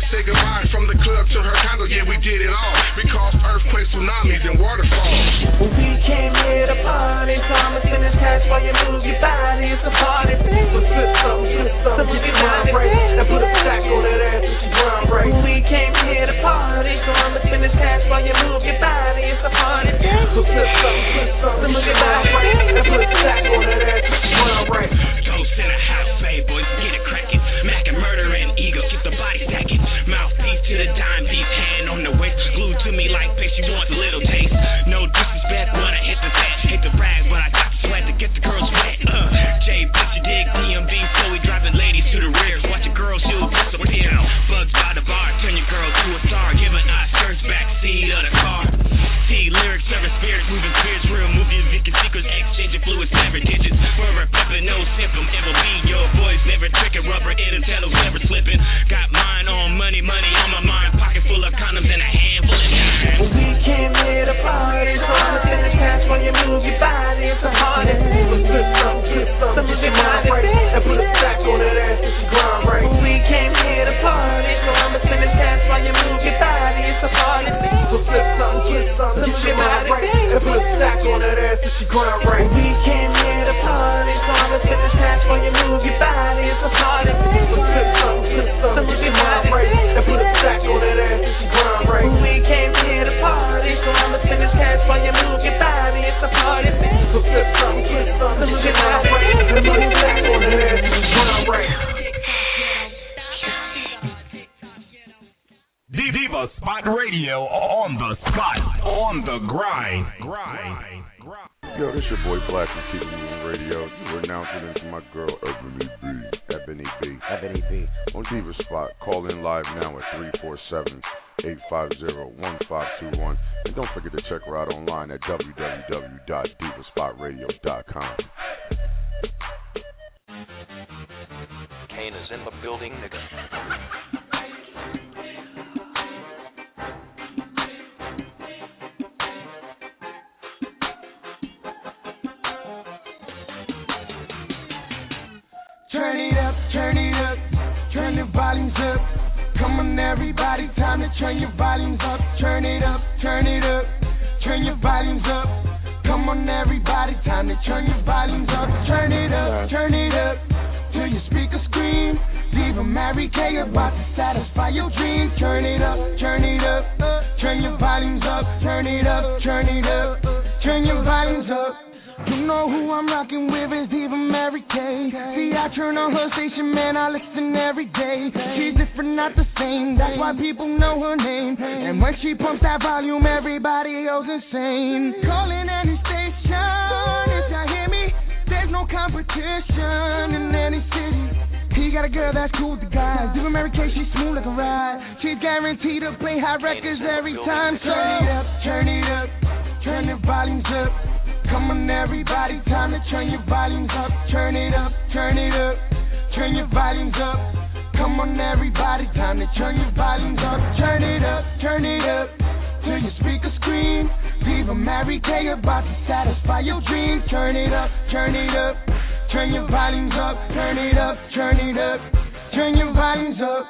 and say goodbye. From the club to her condo, yeah, we did it all. We caused earthquakes, tsunamis, and waterfalls. When we came here to party, Thomas in his cash while you move your body. It's a party thing. So flip something, flip something, get your mind right, and put a stack on that ass with your ground right. When we came here to party, so I'ma spend this cash while you move your body. It's a party thing. So flip something, flip something, move your mind right, and put a stack on that ass with your ground right. Ghost in a house, babe, boys, get it cracking. Mac and murder and ego, keep the body stacking. Mouthpiece to the dime piece, hand on the waist, glued to me like paste. She wants a little taste. No disrespect when I hit the set. Hate the brag, but I got the sweat to get the girls wet. Uh, J, bitch, you dig D M V, so we driving ladies to the rear. Watch a girl shoot, disappear. Bugs by the bar, turn your girl to a star. Giving us skirts back seat of the car. T, lyrics, serving spirits, moving spirits, real movies, Vicky secrets, exchanging fluids, never digits. For a pepper, no symptom, it will be your boys, never tricking rubber, it'll tell us never slipping. Got mine on money, money on my mind, pocket full of condoms and a handful of nine. When we came here to party, so I'ma spend this cash when you move your body. It's a party thing. So flip something, flip something, get your mind right, and put a stack on that ass with your ground right. When we came here to party, so I'ma spend this cash while you move your body. It's a party thing. So flip something, flip something, get your mind right, and put a stack on that ass with your ground right. When we came here to party, so I'ma spend this cash while you move your body. It's a party thing. So flip something, flip something, get your mind right, and put a stack on that ass with your ground right. When we came here to party, so I'ma spend this cash while you move your body. It's a party thing. So flip something, flip something, get your mind right, and put a stack on that ass with your ground right. Diva Spot Radio on the spot, on the grind. grind. Yo, this your boy Black from Keep It Moving Radio. We're announcing into my girl Ebony B. Ebony B. Ebony B. On Diva Spot. Call in live now at three four seven, eight five zero, one five two one. And don't forget to check her out online at w w w dot diva spot radio dot com. Kane is in the building, nigga. Turn it up, turn it up, turn the volumes up. Come on everybody, time to turn your volumes up. Turn it up, turn it up, turn your volumes up. Come on everybody, time to turn your volumes up. Turn it up, turn it up, till your speakers scream. Diva Mary K about to satisfy your dreams. Turn it up, turn it up, turn your volumes up. Turn it up, turn it up, turn your volumes up. You know who I'm rocking with is Diva Mary K. See, I turn on her station, man, I listen every day. She's different, not the same, that's why people know her name. And when she pumps that volume, everybody goes insane. Calling any station, if y'all hear me, there's no competition in any city. He got a girl that's cool with the guys. Diva Mary K, she's smooth like a ride. She's guaranteed to play high records every time. Turn it up, turn it up, turn the volumes up. Come on everybody, time to turn your volumes up. Turn it up, turn it up, turn your volumes up. Come on everybody, time to turn your volumes up. Turn it up, turn it up, till your speakers scream. Diva Mary K about to satisfy your dreams. Turn it up, turn it up, turn your volumes up. Turn it up, turn it up, turn your volumes up.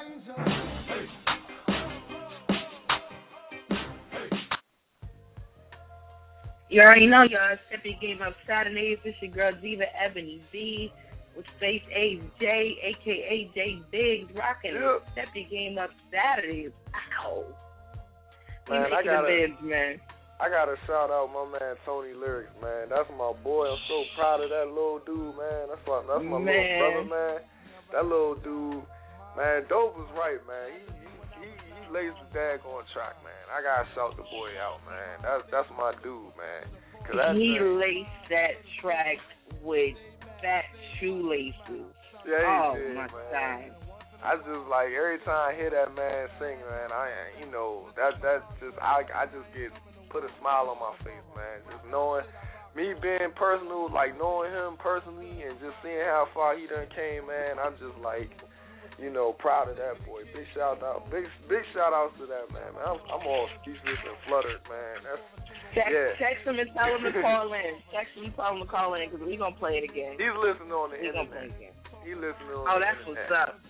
You already know, y'all. Step your game up Saturdays. It's your girl Diva Ebony B with Space A J, a k a. J Biggs, rocking. Yep. Step your game up Saturdays. Ow. Man, I got bids, man. I gotta shout out my man Tony Lyrics, man. That's my boy. I'm so proud of that little dude, man. That's my that's my man. little brother, man. That little dude, man. Dope was right, man. He he he, he lays the daggone track, man. I gotta shout the boy out, man. That's that's my dude, man. Cause that's he man. laced that track with fat shoelaces. Yeah, he oh did, my man. God. I just like every time I hear that man sing, man. I you know that that just I I just get put a smile on my face, man. Just knowing me being personal, like knowing him personally, and just seeing how far he done came, man. I'm just like, you know, proud of that boy. Big shout out, big big shout outs to that man. man. I'm, I'm all speechless and fluttered, man. That's text, yeah. text him and tell him to call in. Text him and tell him to call in because we gonna play it again. He's listening on the He's internet. Gonna play it again. He listening on. Oh, the that's internet. what's up.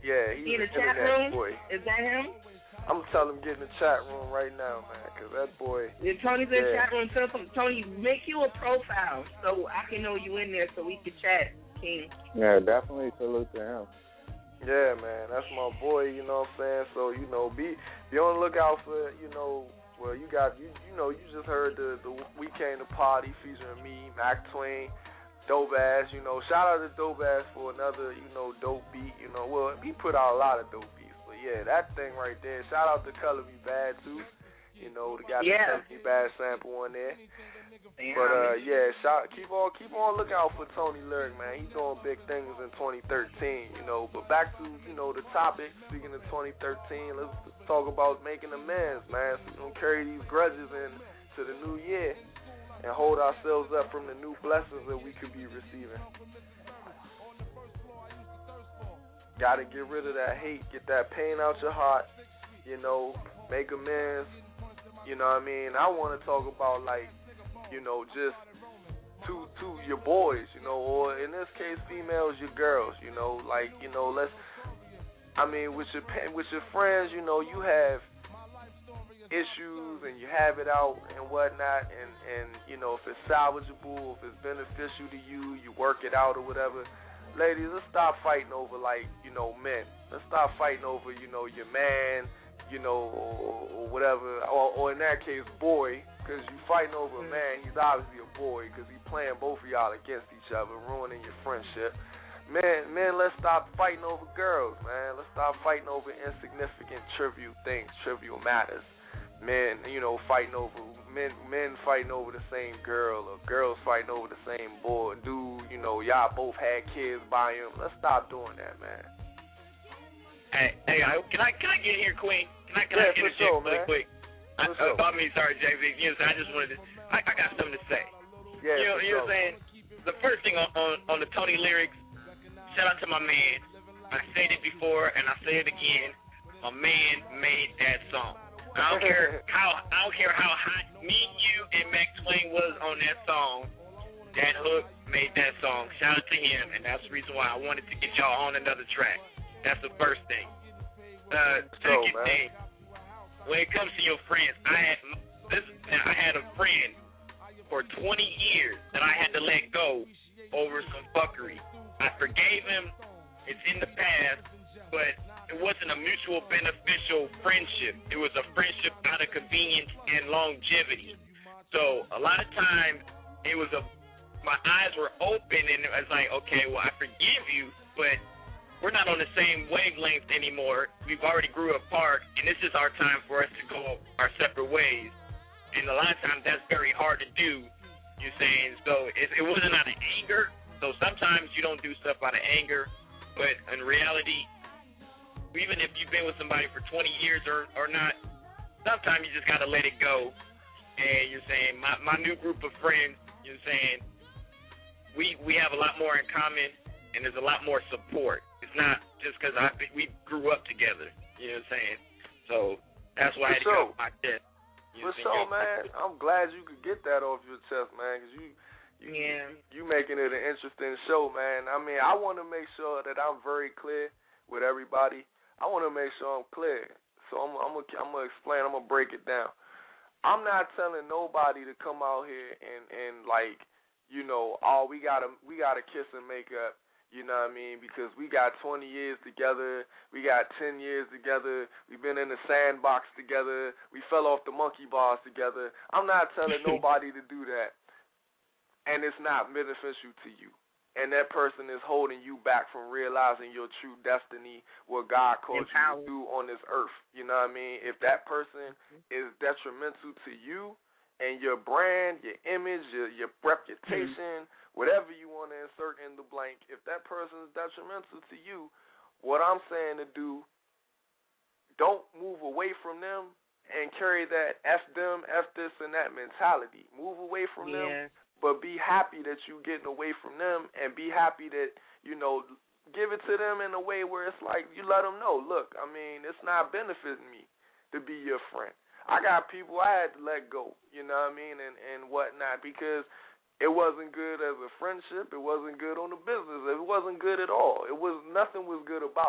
Yeah, he's he in the an chat internet room? boy. Is that him? I'm telling him get in the chat room right now, man, because that boy. Yeah, Tony's in the yeah. chat room. Tell him, Tony, make you a profile so I can know you in there so we can chat, King. Yeah, definitely salute to him. Yeah, man, that's my boy, you know what I'm saying? So, you know, be be on the lookout for, you know, well, you got, you you know, you just heard the, the We Came to Party featuring me, Mac Twain, Dope Ass, you know. Shout out to Dope Ass for another, you know, dope beat, you know. Well, he put out a lot of dope beats, but yeah, that thing right there. Shout out to Color Me Bad, too. You know, they got yeah. the Color Me Bad sample on there. Yeah, but uh, yeah, shout, keep on keep on looking out for Tony Lyric, man. He's doing big things in twenty thirteen, you know. But back to, you know, the topic, speaking of twenty thirteen, let's talk about making amends, man. So we don't carry these grudges into the new year and hold ourselves up from the new blessings that we could be receiving. Gotta get rid of that hate, get that pain out your heart, you know, make amends. You know what I mean? I want to talk about, like, you know, just to to your boys, you know, or in this case, females, your girls, you know, like, you know, let's, I mean, with your with your friends, you know, you have issues and you have it out and whatnot, and, and you know, if it's salvageable, if it's beneficial to you, you work it out or whatever. Ladies, let's stop fighting over, like, you know, men. Let's stop fighting over, you know, your man, you know, or, or whatever, or, or in that case, boy, because you fighting over a man, he's obviously a boy, because he's playing both of y'all against each other, ruining your friendship. Man, man, let's stop fighting over girls, man. Let's stop fighting over insignificant, trivial things, trivial matters. Men, you know, fighting over, men men fighting over the same girl, or girls fighting over the same boy. Dude, you know, y'all both had kids by him. Let's stop doing that, man. Hey, hey, can I can I get in here, Queen? Can I can yeah, I interject sure, really man. quick? I, sure. uh, I mean, sorry, J V. You know, I just wanted to. I, I got something to say. Yeah, you know, for you know sure. what I'm saying? The first thing on, on on the Tony Lyrics. Shout out to my man. I said it before and I say it again. My man made that song. I don't care how I don't care how hot me, you, and Mac Twain was on that song. That hook made that song. Shout out to him, and that's the reason why I wanted to get y'all on another track. That's the first thing. Uh, second so, thing, when it comes to your friends, I had this. I had a friend for twenty years that I had to let go over some fuckery. I forgave him. It's in the past, but it wasn't a mutual beneficial friendship. It was a friendship out of convenience and longevity. So a lot of times it was a, my eyes were open and it was like, okay, well, I forgive you, but we're not on the same wavelength anymore. We've already grew apart, and this is our time for us to go our separate ways. And a lot of times that's very hard to do, you're saying. So it, it wasn't out of anger. So sometimes you don't do stuff out of anger, but in reality, even if you've been with somebody for twenty years or, or not, sometimes you just got to let it go. And you're saying, my, my new group of friends, you're saying, we we have a lot more in common, and there's a lot more support. It's not just because I we grew up together, you know what I'm saying? So that's why I had to go off my chest. For sure, man. I'm glad you could get that off your chest, man, because you, you, yeah. you, you making it an interesting show, man. I mean, I want to make sure that I'm very clear with everybody. I want to make sure I'm clear. So I'm, I'm gonna I'm gonna explain. I'm gonna break it down. I'm not telling nobody to come out here and, and like, you know, oh, we gotta we gotta kiss and make up. You know what I mean? Because we got twenty years together. We got ten years together. We've been in the sandbox together. We fell off the monkey bars together. I'm not telling nobody to do that. And it's not beneficial to you. And that person is holding you back from realizing your true destiny, what God called you to do on this earth. You know what I mean? If that person is detrimental to you and your brand, your image, your, your reputation, mm-hmm. whatever you want to insert in the blank, if that person is detrimental to you, what I'm saying to do, don't move away from them and carry that F them, F this, and that mentality. Move away from yeah. them. But be happy that you're getting away from them, and be happy that, you know, give it to them in a way where it's like you let them know, look, I mean, it's not benefiting me to be your friend. I got people I had to let go, you know what I mean, and, and whatnot, because it wasn't good as a friendship. It wasn't good on the business. It wasn't good at all. It was nothing was good about it.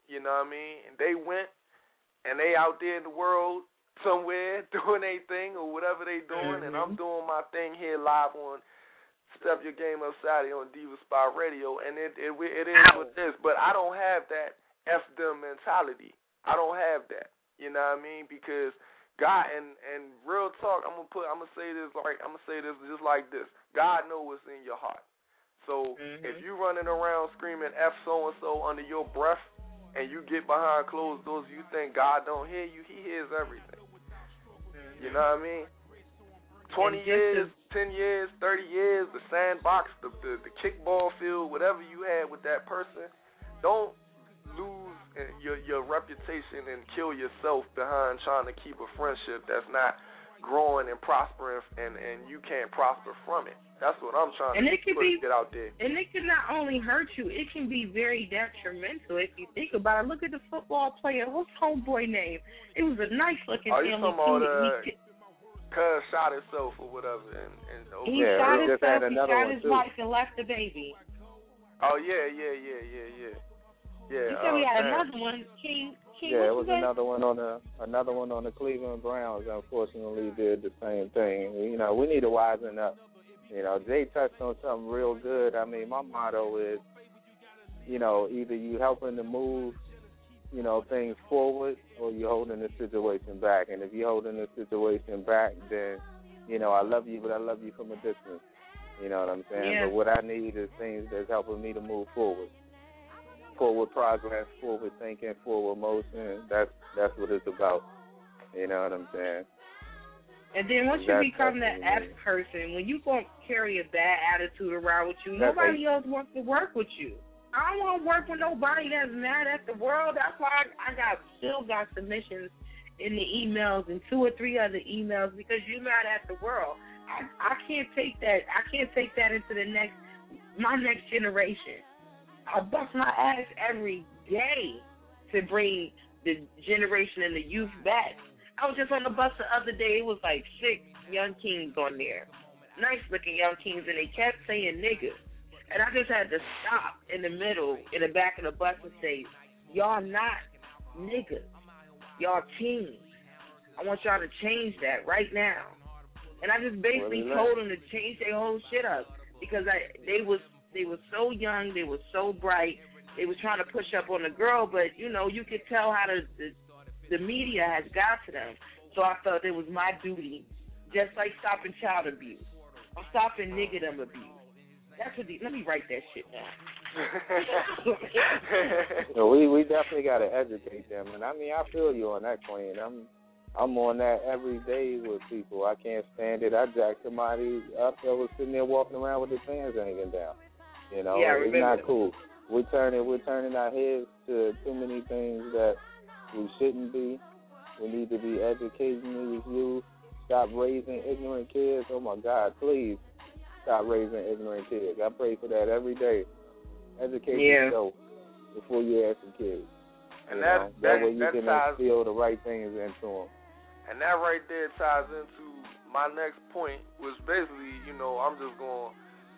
You know what I mean? And they went, and they out there in the world somewhere doing their thing or whatever they doing, mm-hmm. and I'm doing my thing here live on Step Your Game Up Saturday on Diva Spot Radio, and it it, it is Ow. what it is. But I don't have that F them mentality. I don't have that. You know what I mean? Because God and and real talk, I'm gonna put I'm gonna say this like I'm gonna say this just like this. God knows what's in your heart. So mm-hmm. if you running around screaming F so and so under your breath, and you get behind closed doors, you think God don't hear you. He hears everything. Mm-hmm. You know what I mean? Twenty years, to, ten years, thirty years, the sandbox, the, the the kickball field, whatever you had with that person, don't lose your your reputation and kill yourself behind trying to keep a friendship that's not growing and prospering, and, and you can't prosper from it. That's what I'm trying and to it can put, be, get out there. And it can not only hurt you, it can be very detrimental if you think about it. Look at the football player. What's homeboy name? It was a nice looking oh, family. Oh, you talking about uh, Cuz shot himself or whatever. And, and he yeah, shot he himself, he shot his too. wife and left the baby. Oh, yeah, yeah, yeah, yeah, yeah. Yeah, you said we uh, had man. another one, King. King yeah, it was that? another one on the another one on the Cleveland Browns. Unfortunately, did the same thing. You know, we need to wisen up. You know, Jay touched on something real good. I mean, my motto is, you know, either you helping to move, you know, things forward, or you holding the situation back. And if you're holding the situation back, then, you know, I love you, but I love you from a distance. You know what I'm saying? Yeah. But what I need is things that's helping me to move forward. Forward progress, forward thinking, forward motion. That's that's what it's about. You know what I'm saying? And then once that's, you become that F person, when you gonna carry a bad attitude around with you, that's nobody right. else wants to work with you. I don't want to work with nobody that's mad at the world. That's why I, I got still got submissions in the emails and two or three other emails because you're mad at the world. I, I can't take that. I can't take that into the next my next generation. I bust my ass every day to bring the generation and the youth back. I was just on the bus the other day. It was like six young kings on there, nice-looking young kings, and they kept saying niggas. And I just had to stop in the middle, in the back of the bus and say, y'all not niggas. Y'all kings. I want y'all to change that right now. And I just basically told them to change their whole shit up because I they was they were so young, they were so bright, they was trying to push up on the girl, but, you know, you could tell how the, the, the media has got to them. So I felt it was my duty, just like stopping child abuse. I'm stopping niggerdom abuse. That's what the, let me write that shit down. So we we definitely got to educate them, and I mean I feel you on that, Queen. I'm I'm on that every day with people. I can't stand it. I jacked somebody up that was sitting there walking around with his hands hanging down. You know, yeah, it's not cool. We're turning we're turning our heads to too many things that we shouldn't be. We need to be educating these youth. Stop raising ignorant kids. Oh my God, please stop raising ignorant kids. I pray for that every day. Educate yeah. yourself before you ask the kids. And you that, know? that that way you that can ties, instill the right things into them. And that right there ties into my next point, which basically, you know, I'm just going to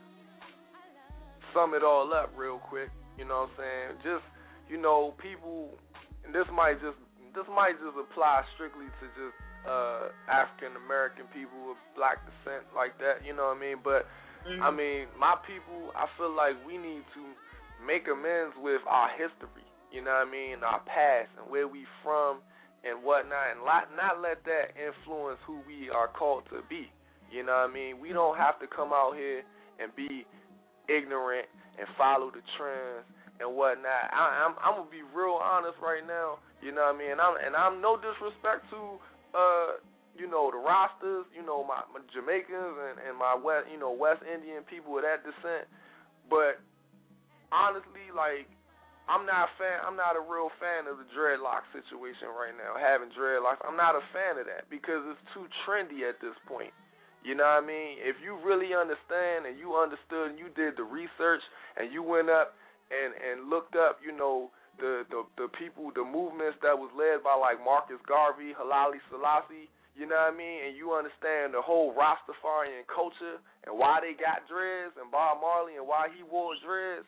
sum it all up real quick. You know what I'm saying? Just, you know, people, and this might just this might just apply strictly to just uh, African American people of black descent like that. You know what I mean? But mm-hmm. I mean, my people, I feel like we need to make amends with our history. You know what I mean? Our past and where we from and whatnot, and not, not let that influence who we are called to be. You know what I mean? We don't have to come out here and be ignorant and follow the trends and whatnot. I, I'm, I'm gonna be real honest right now. You know what I mean? And I'm, and I'm no disrespect to, uh, you know, the Rastas, you know, my, my Jamaicans and, and my West, you know, West Indian people of that descent. But honestly, like, I'm not a fan. I'm not a real fan of the dreadlock situation right now. Having dreadlocks, I'm not a fan of that because it's too trendy at this point. You know what I mean? If you really understand and you understood and you did the research and you went up and, and looked up, you know, the, the the people, the movements that was led by like Marcus Garvey, Halali Selassie, you know what I mean? And you understand the whole Rastafarian culture and why they got dreads and Bob Marley and why he wore dreads.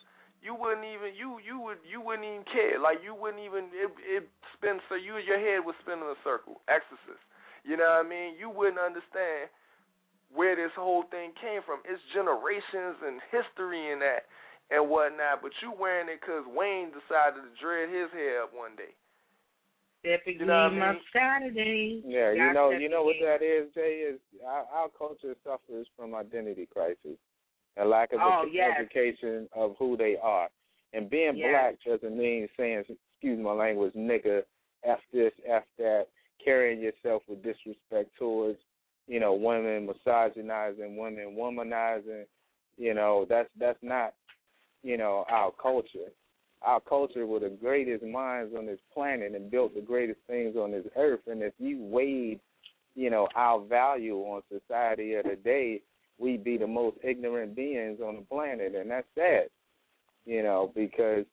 you wouldn't even you you would you wouldn't even care. Like you wouldn't even it it spin so you your head would spin in a circle. Exorcist. You know what I mean? You wouldn't understand where this whole thing came from. It's generations and history in that and whatnot. But you wearing it because Wayne decided to dread his hair up one day. Epic You know what I Game mean? of Saturday. Yeah, you Got know, that you know what game. that is, Jay. Is our, our culture suffers from identity crisis, a lack of Oh, edu- yes. education of who they are, and being Yes. black doesn't mean saying, excuse my language, nigga, f this, f that, carrying yourself with disrespect towards, you know, women, misogynizing women, womanizing. You know, that's that's not, you know, our culture. Our culture were the greatest minds on this planet and built the greatest things on this earth. And if you weighed, you know, our value on society of the day, we'd be the most ignorant beings on the planet. And that's sad, you know, because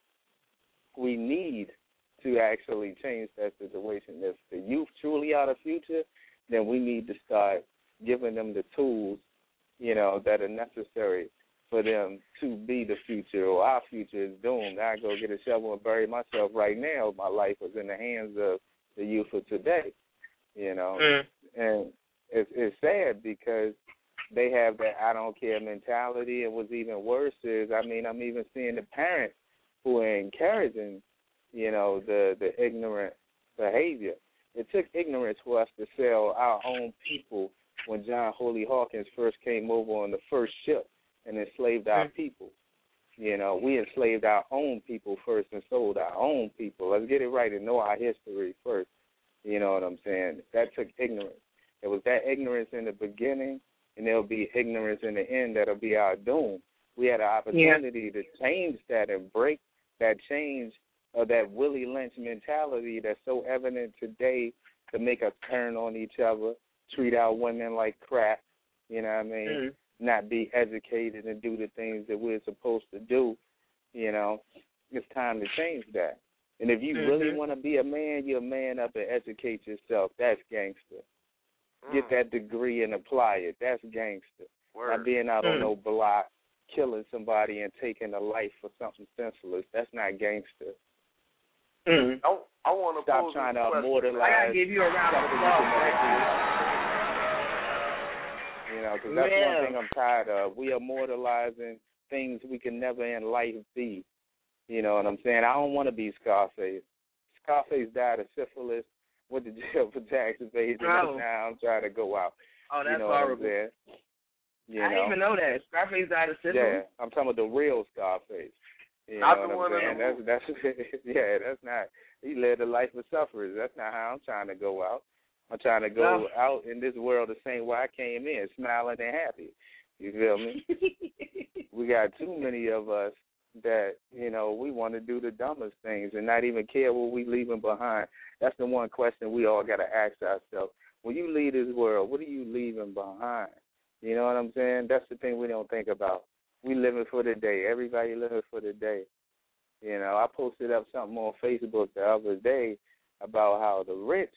we need to actually change that situation. If the youth truly are the future, then we need to start giving them the tools, you know, that are necessary for them to be the future, or our future is doomed. I go get a shovel and bury myself right now. My life was in the hands of the youth of today, you know. Mm. And it's, it's sad because they have that I don't care mentality. And what's even worse is, I mean, I'm even seeing the parents who are encouraging, you know, the, the ignorant behavior. It took ignorance for us to sell our own people when John Holy Hawkins first came over on the first ship and enslaved our people. You know, we enslaved our own people first and sold our own people. Let's get it right and know our history first. You know what I'm saying? That took ignorance. There was that ignorance in the beginning, and there'll be ignorance in the end that'll be our doom. We had an opportunity yeah. to change that and break that change of that Willie Lynch mentality that's so evident today to make us turn on each other, treat our women like crap, you know what I mean? Mm-hmm. Not be educated and do the things that we're supposed to do, you know. It's time to change that. And if you mm-hmm. really want to be a man, you're a man up and educate yourself. That's gangster. Mm. Get that degree and apply it. That's gangster. Word. Not being out mm. on no block, killing somebody and taking a life for something senseless. That's not gangster. Mm. I, I want to Stop trying to immortalize. I gotta give you a round of applause. You know, because that's yeah. one thing I'm tired of. We are immortalizing things we can never in life be. You know what I'm saying? I don't want to be Scarface. Scarface died of syphilis, went to jail for tax evasion, oh. and now I'm trying to go out. Oh, that's you know horrible. What I'm saying? You I know? didn't even know that. Scarface died of syphilis? Yeah, I'm talking about the real Scarface. You not know the what one I'm saying? That's, that's, yeah, that's not, he led a life of sufferers. That's not how I'm trying to go out. I'm trying to go no. out in this world the same way I came in, smiling and happy. You feel me? We got too many of us that, you know, we want to do the dumbest things and not even care what we leaving behind. That's the one question we all got to ask ourselves. When you leave this world, what are you leaving behind? You know what I'm saying? That's the thing we don't think about. We living for the day. Everybody living for the day. You know, I posted up something on Facebook the other day about how the rich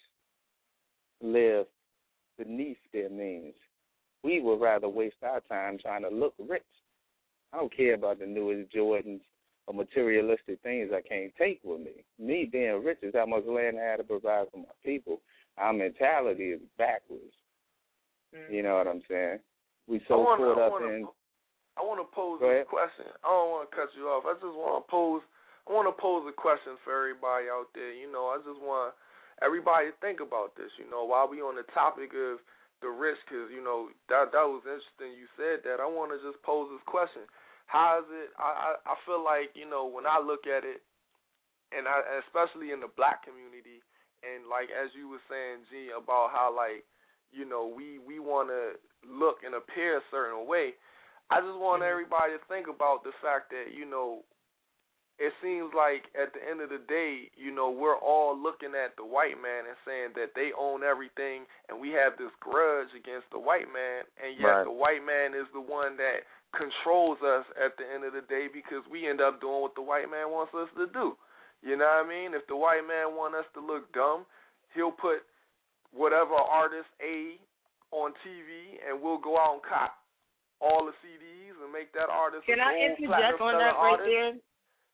live beneath their means. We would rather waste our time trying to look rich. I don't care about the newest Jordans or materialistic things I can't take with me. Me being rich is how much land I had to provide for my people. Our mentality is backwards. Mm. You know what I'm saying? We so wanna, caught up wanna, in... I want to pose a question. I don't want to cut you off. I just want to pose I want to pose a question for everybody out there. You know, I just want everybody to think about this, you know, while we on the topic of the risk, because, you know, that that was interesting you said that. I want to just pose this question. How is it, I, I, I feel like, you know, when I look at it, and I, especially in the black community, and like as you were saying, G, about how, like, you know, we, we want to look and appear a certain way, I just want everybody to think about the fact that, you know, it seems like at the end of the day, you know, we're all looking at the white man and saying that they own everything, and we have this grudge against the white man, and yet right. the white man is the one that controls us at the end of the day because we end up doing what the white man wants us to do. You know what I mean? If the white man wants us to look dumb, he'll put whatever artist A on T V, and we'll go out and cop all the C Ds and make that artist Can a I interject on that right there?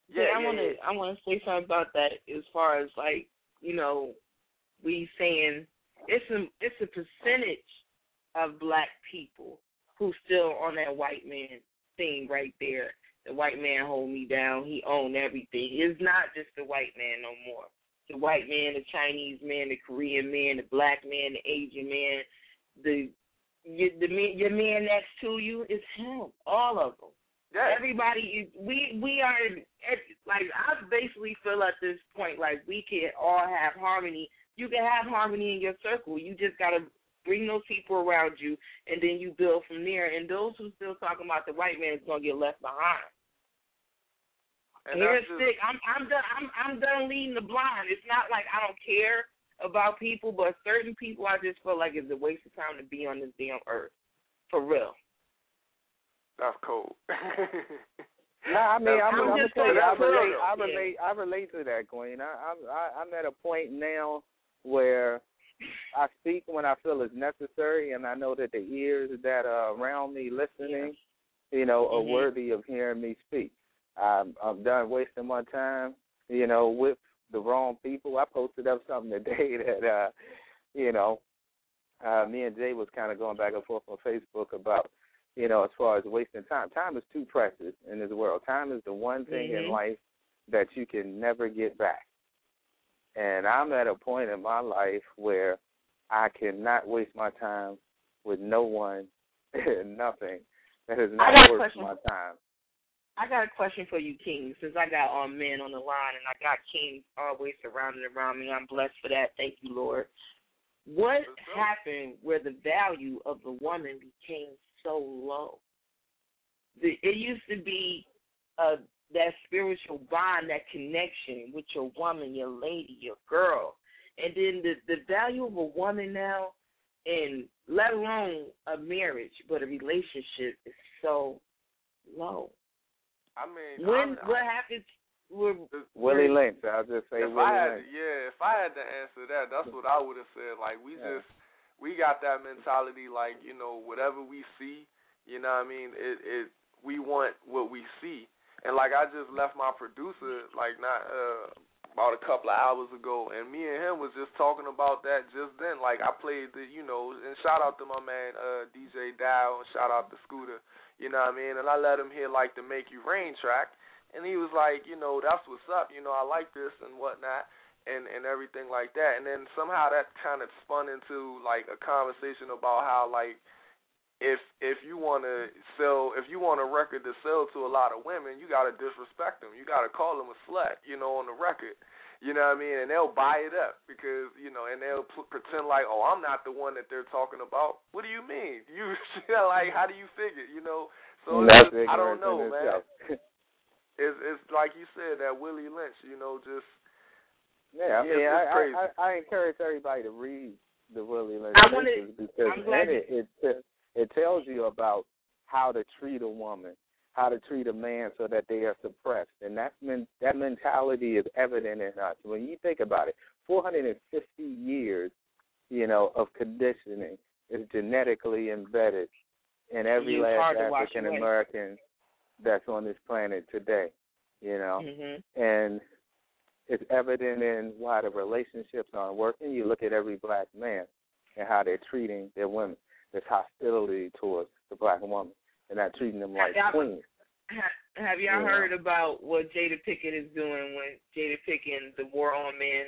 Yeah, yeah I yeah, want to yeah. I want to say something about that as far as like you know we saying it's a it's a percentage of black people who's still on that white man thing right there. The white man hold me down. He own everything. It's not just the white man no more. The white man, the Chinese man, the Korean man, the black man, the Asian man, the your, the your man next to you is him. All of them. Yeah. Everybody, we we are like I basically feel at this point like we can all have harmony. You can have harmony in your circle. You just gotta bring those people around you, and then you build from there. And those who still talking about the white man is gonna get left behind. And Here's just, sick. I'm I'm done. I'm I'm done leading the blind. It's not like I don't care about people, but certain people I just feel like it's a waste of time to be on this damn earth. For real. That's cold. No, I mean, I'm, I'm I'm just tell you, I saying, relate, I yeah. relate, I relate to that, Queen. I, I'm, I, I'm at a point now where I speak when I feel it's necessary, and I know that the ears that are around me listening, you know, are Mm-hmm. worthy of hearing me speak. I'm, I'm done wasting my time, you know, with the wrong people. I posted up something today that, uh, you know, uh, me and Jay was kind of going back and forth on Facebook about, you know, as far as wasting time. Time is too precious in this world. Time is the one thing Mm-hmm. in life that you can never get back. And I'm at a point in my life where I cannot waste my time with no one and nothing that is I not got a worth question. my time. I got a question for you, King, since I got all men on the line and I got kings always surrounded around me. I'm blessed for that. Thank you, Lord. What happened where the value of the woman became so low? The, it used to be uh, that spiritual bond, that connection with your woman, your lady, your girl. And then the, the value of a woman now, and let alone a marriage, but a relationship is so low. I mean, when I'm, what happens? We're, Willie Lynch, I'll just say if Willie I had, Lynch. yeah, if I had to answer that, that's what I would have said. Like, we Yeah. just, we got that mentality, like, you know, whatever we see, you know what I mean, it, it, we want what we see. And, like, I just left my producer, like, not, uh, about a couple of hours ago, and me and him was just talking about that just then. Like, I played the, you know, and shout out to my man, uh, D J Dow, and shout out to Scooter, you know what I mean, and I let him hear, like, the Make You Rain track. And he was like, you know, that's what's up. You know, I like this and whatnot and, and everything like that. And then somehow that kind of spun into, like, a conversation about how, like, if if you want to sell, if you want a record to sell to a lot of women, you got to disrespect them. You got to call them a slut, you know, on the record. You know what I mean? And they'll buy it up because, you know, and they'll p- pretend like, oh, I'm not the one that they're talking about. What do you mean? You, like, how do you figure, you know? So it's just, I don't know, man. It's, it's like you said, that Willie Lynch, you know, just yeah. I mean, it's, I, it's crazy. I, I I encourage everybody to read the Willie Lynch I wanna, because I'm glad in it, it it tells you about how to treat a woman, how to treat a man, so that they are suppressed, and that men, that mentality is evident in us. When you think about it, four hundred fifty years, you know, of conditioning is genetically embedded in every It's last hard to watch African American that's on this planet today, you know, mm-hmm. and it's evident in why the relationships aren't working. You look at every black man and how they're treating their women. There's hostility towards the black woman. They're not treating them like have, queens. Have, have y'all yeah. heard about what Jada Pinkett is doing when Jada Pinkett, the War on Men?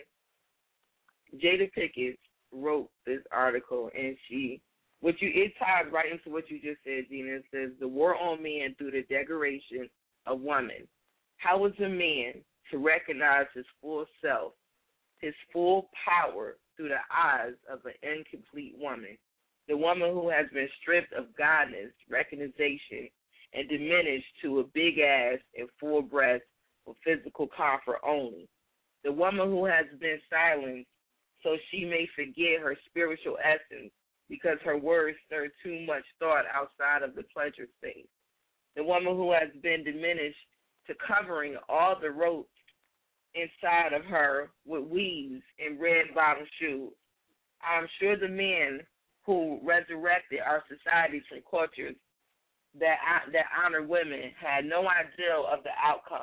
Jada Pinkett wrote this article, and she What you it ties right into what you just said, Gina. It says the war on men through the degradation of women. How is a man to recognize his full self, his full power through the eyes of an incomplete woman? The woman who has been stripped of godness, recognition, and diminished to a big ass and full breast for physical comfort only. The woman who has been silenced so she may forget her spiritual essence, because her words stir too much thought outside of the pleasure space. The woman who has been diminished to covering all the ropes inside of her with weaves and red bottom shoes. I'm sure the men who resurrected our societies and cultures that that honor women had no idea of the outcome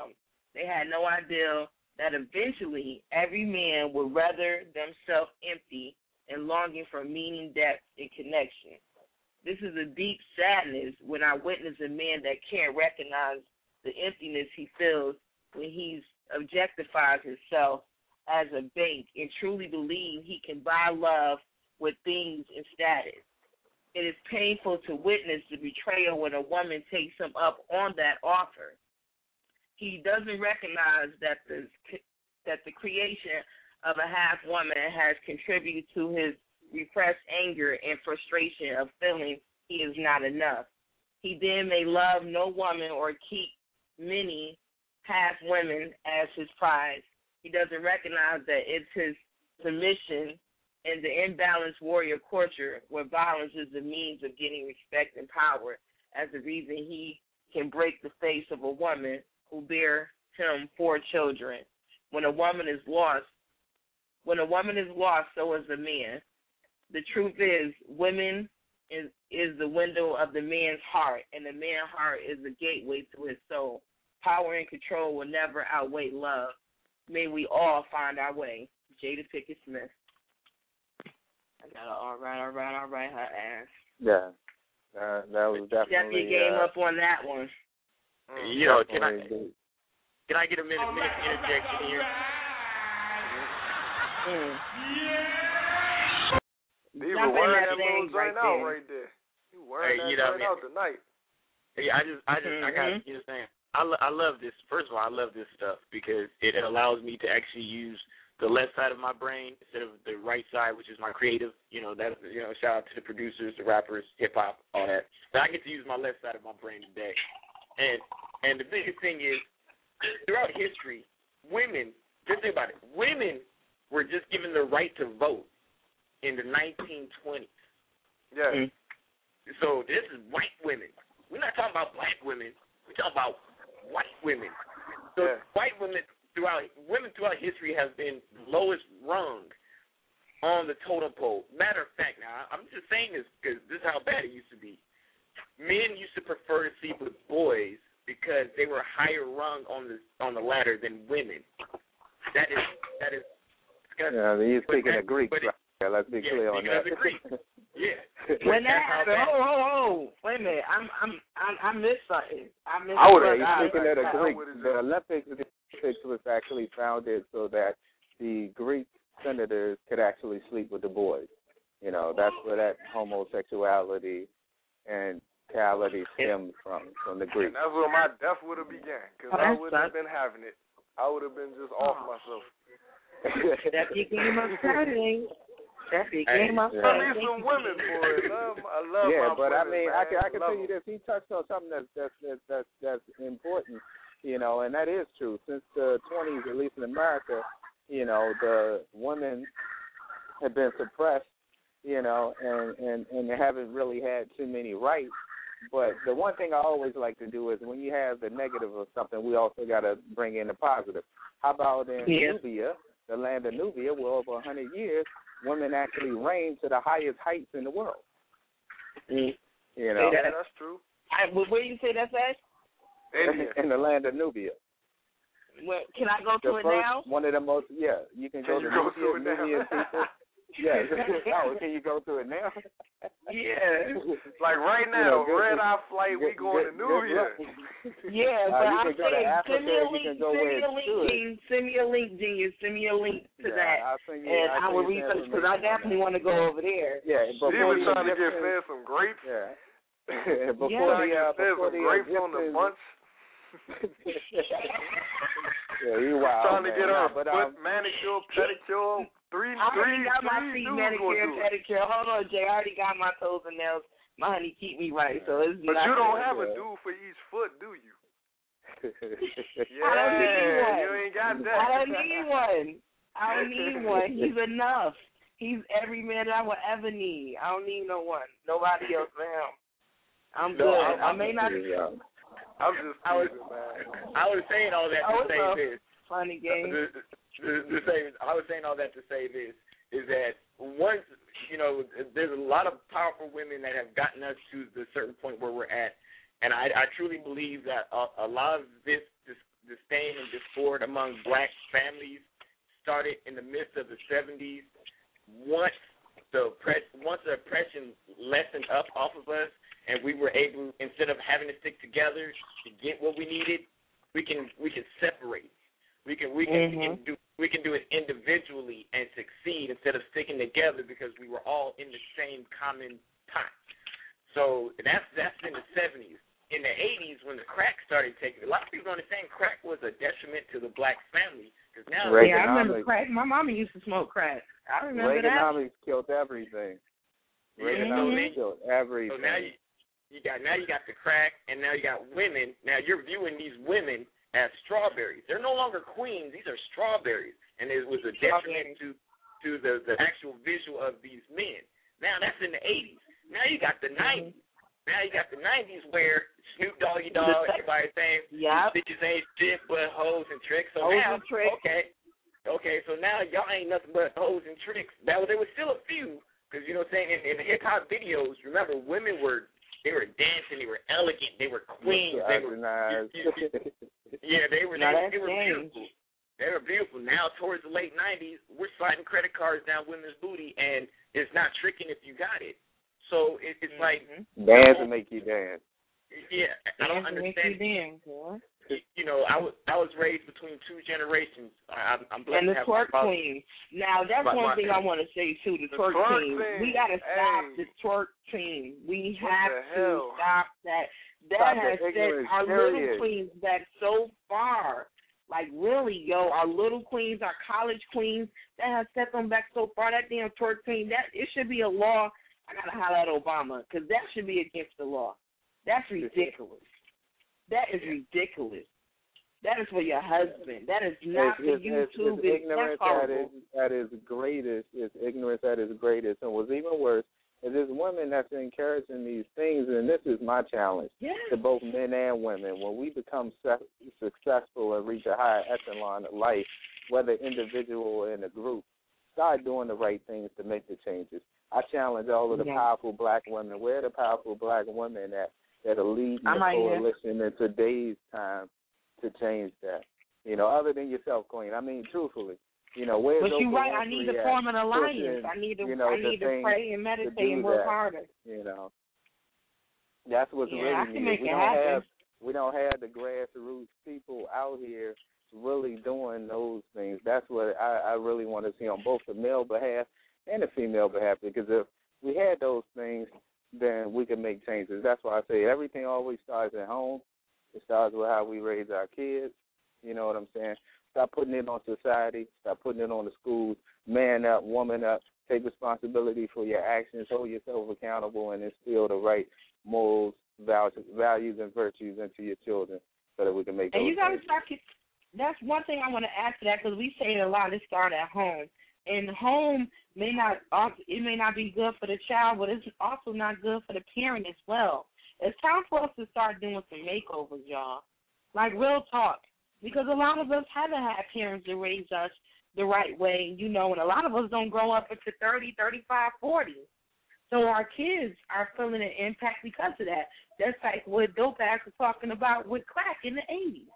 They had no idea that eventually every man would rather themselves empty and longing for meaning, depth, and connection. This is a deep sadness when I witness a man that can't recognize the emptiness he feels when he objectifies himself as a bank and truly believe he can buy love with things and status. It is painful to witness the betrayal when a woman takes him up on that offer. He doesn't recognize that the that the creation of a half woman has contributed to his repressed anger and frustration of feeling he is not enough. He then may love no woman or keep many half women as his prize. He doesn't recognize that it's his submission and the imbalanced warrior culture where violence is the means of getting respect and power as the reason he can break the face of a woman who bear him four children. When a woman is lost, when a woman is lost, so is a man. The truth is, women is, is the window of the man's heart, and the man's heart is the gateway to his soul. Power and control will never outweigh love. May we all find our way. Jada Pinkett Smith. I got a all right, all right, all right, her ass. Yeah, uh, that was definitely. Step your game uh, up on that one. You know, can I can I get a minute, minute interjection here? Mm. Diva wearing that little joint out right there. You wearing Hey, that you know joint what I out tonight. Yeah, I just, I just, I got, you know what I'm saying? I, lo- I love this. First of all, I love this stuff because it allows me to actually use the left side of my brain instead of the right side, which is my creative. You know, that, you know, shout out to the producers, the rappers, hip hop, all that. But I get to use my left side of my brain today. And and the biggest thing is, throughout history, women, just think about it, women were just given the right to vote in the nineteen twenties. Yeah. Mm. So this is white women. We're not talking about black women. We're talking about white women. So Yeah. white women throughout women throughout history have been lowest rung on the totem pole. Matter of fact, now I'm just saying this because this is how bad it used to be. Men used to prefer to sleep with boys because they were higher rung on the on the ladder than women. That is that is. Yeah, you're speaking of Greek, but it, right? Yeah, let's be yeah, clear on that. Speaking of the Greek. Yeah. When that That's how happened, bad- oh, oh, oh, wait a minute, I'm, I'm, I'm, I missed something. I missed I would something. have, speaking of the I- Greek, the Olympics, the Olympics was actually founded so that the Greek senators could actually sleep with the boys. You know, that's where that homosexuality and cality stemmed from, from the Greeks. And that's where my death would have began, because Oh, I that wouldn't have sucks. been having it. I would have been just off myself. Step your game up Saturday. Step your game up Yeah. I Saturday. need some women, boy. Love, I love yeah, my but I women, mean, man. I can I can love tell you this. He touched on something that's that's that's that's, that's important, you know, and that is true. Since the twenties, at least in America, you know, the women have been suppressed, you know, and and and they haven't really had too many rights. But the one thing I always like to do is when you have the negative of something, we also got to bring in the positive. How about in Yeah. Nubia, the land of Nubia, where over one hundred years, women actually reigned to the highest heights in the world. Mm. You know, Yeah, that's true. I, where do you say that's at? India. in the land of Nubia. Where, can I go The to it first, now? one of the most, yeah, you can go Can to you go Nubia, to it now? Nubian people. Yeah. Oh, can you go to it now? Yeah. Like right You know, now, good- red eye flight, we good- going to good- Nubia. good Yeah, Uh, but you I'm can go to saying Africa, send me a you link, can go send where me a it's link, good. Gene. Send me a link, Genius. Send me a link to Yeah, that. I'll send you, And I'll I will send you some research because I information on definitely want to go over there. that. Yeah, He before was the trying to get Egyptians- fed some grapes. Yeah. Yeah. before Trying the, to uh, get fed before some the grapes on the Egyptians- bunch. Yeah, you wild, Trying to man. get Nah, her but, foot um, manicure, pedicure. Three, I already three, got my three feet dudes manicure, gonna do it. pedicure. Hold on, Jay. I already got my toes and nails. My honey keep me right, so it's But not you don't good. have a Yeah. dude for each foot, do you? Yeah, I don't need one. you ain't got that. I don't need one. I don't need one. He's enough. He's every man I will ever need. I don't need no one. Nobody else for him. I'm No, good. I'm- I may not. I'm just I was, teasing, man. I was saying all that Oh, to say it's a this. funny game. The, the, the say, I was saying all that to say this is that once, you know, there's a lot of powerful women that have gotten us to the certain point where we're at, and I, I truly believe that a, a lot of this, this disdain and discord among black families started in the midst of the seventies. Once the press, once the oppression lessened up off of us, and we were able, instead of having to stick together to get what we needed, we can we can separate. We can we can, mm-hmm. we can do we can do it individually and succeed instead of sticking together because we were all in the same common pot. So that's that's in the seventies. In the eighties, when the crack started taking, a lot of people don't understand crack was a detriment to the black family. Because now, yeah, I remember crack. My mama used to smoke crack. I remember Reaganomics that. killed everything. Yeah, Reaganomics so killed everything. So now you, you got now you got the crack, and now you got women. Now you're viewing these women as strawberries. They're no longer queens; these are strawberries, and it was a detriment to to the the actual visual of these men. Now that's in the eighties. Now you got the nineties. Now you got the nineties where Snoop Doggy Dogg, everybody saying yep. bitches ain't shit but hoes and tricks. So hoes now, and tricks. okay, okay, so now y'all ain't nothing but hoes and tricks. That was, there was still a few, because you know what I'm saying, in, in the hip hop videos, remember women were they were dancing, they were elegant, they were queens, they were you, you, yeah, they were they, they were beautiful. They were beautiful. Now towards the late nineties, we're sliding credit cards down women's booty, and it's not tricking if you got it. So it, it's like dance and make you dance. Yeah, I don't dance understand. Make you dance, boy. You know, I was I was raised between two generations. I, I'm, I'm blessed and the to have twerk my queen. Now that's my, one my, thing I want to say too. The, the twerk, twerk queen. thing. We got to stop hey. the twerk team. We what have to hell? stop that. That stop has set our period. little queens back so far. Like really, yo, our little queens, our college queens, that has set them back so far. That damn twerk queen. That it should be a law. I gotta holler at Obama because that should be against the law. That's ridiculous. That is ridiculous. That is for your husband. That is not it's, for it's, you it's, too. It's ignorance That's at its, at its greatest. It's ignorance at its greatest. And what's even worse is there's women that's encouraging these things, and this is my challenge yes. to both men and women. When we become se- successful and reach a higher echelon of life, whether individual or in a group, start doing the right things to make the changes. I challenge all of the yeah. powerful black women. Where are the powerful black women that, that are leading the right coalition in today's time to change that? You know, other than yourself, Queen. I mean, truthfully. You know, where's But you're right. I Winfrey need to at form an pushing, alliance. I need to. you know, I need to pray and meditate and work that, harder. You know, that's what's yeah, really I can needed. make we it don't happen. have we don't have the grassroots people out here really doing those things. That's what I, I really want to see on both the male behalf and the female behalf. Because if we had those things, then we can make changes. That's why I say everything always starts at home. It starts with how we raise our kids. You know what I'm saying? Stop putting it on society. Stop putting it on the schools. Man up, woman up. Take responsibility for your actions. Hold yourself accountable and instill the right morals, values, and virtues into your children so that we can make those And you got to changes. start. That's one thing I want to add to that because we say it a lot. It starts at home. And home may not it may not be good for the child, but it's also not good for the parent as well. It's time for us to start doing some makeovers, y'all. Like real talk. Because a lot of us haven't had parents that raised us the right way, you know, and a lot of us don't grow up until thirty, thirty-five, forty. So our kids are feeling an impact because of that. That's like what Dope Ass was talking about with crack in the eighties.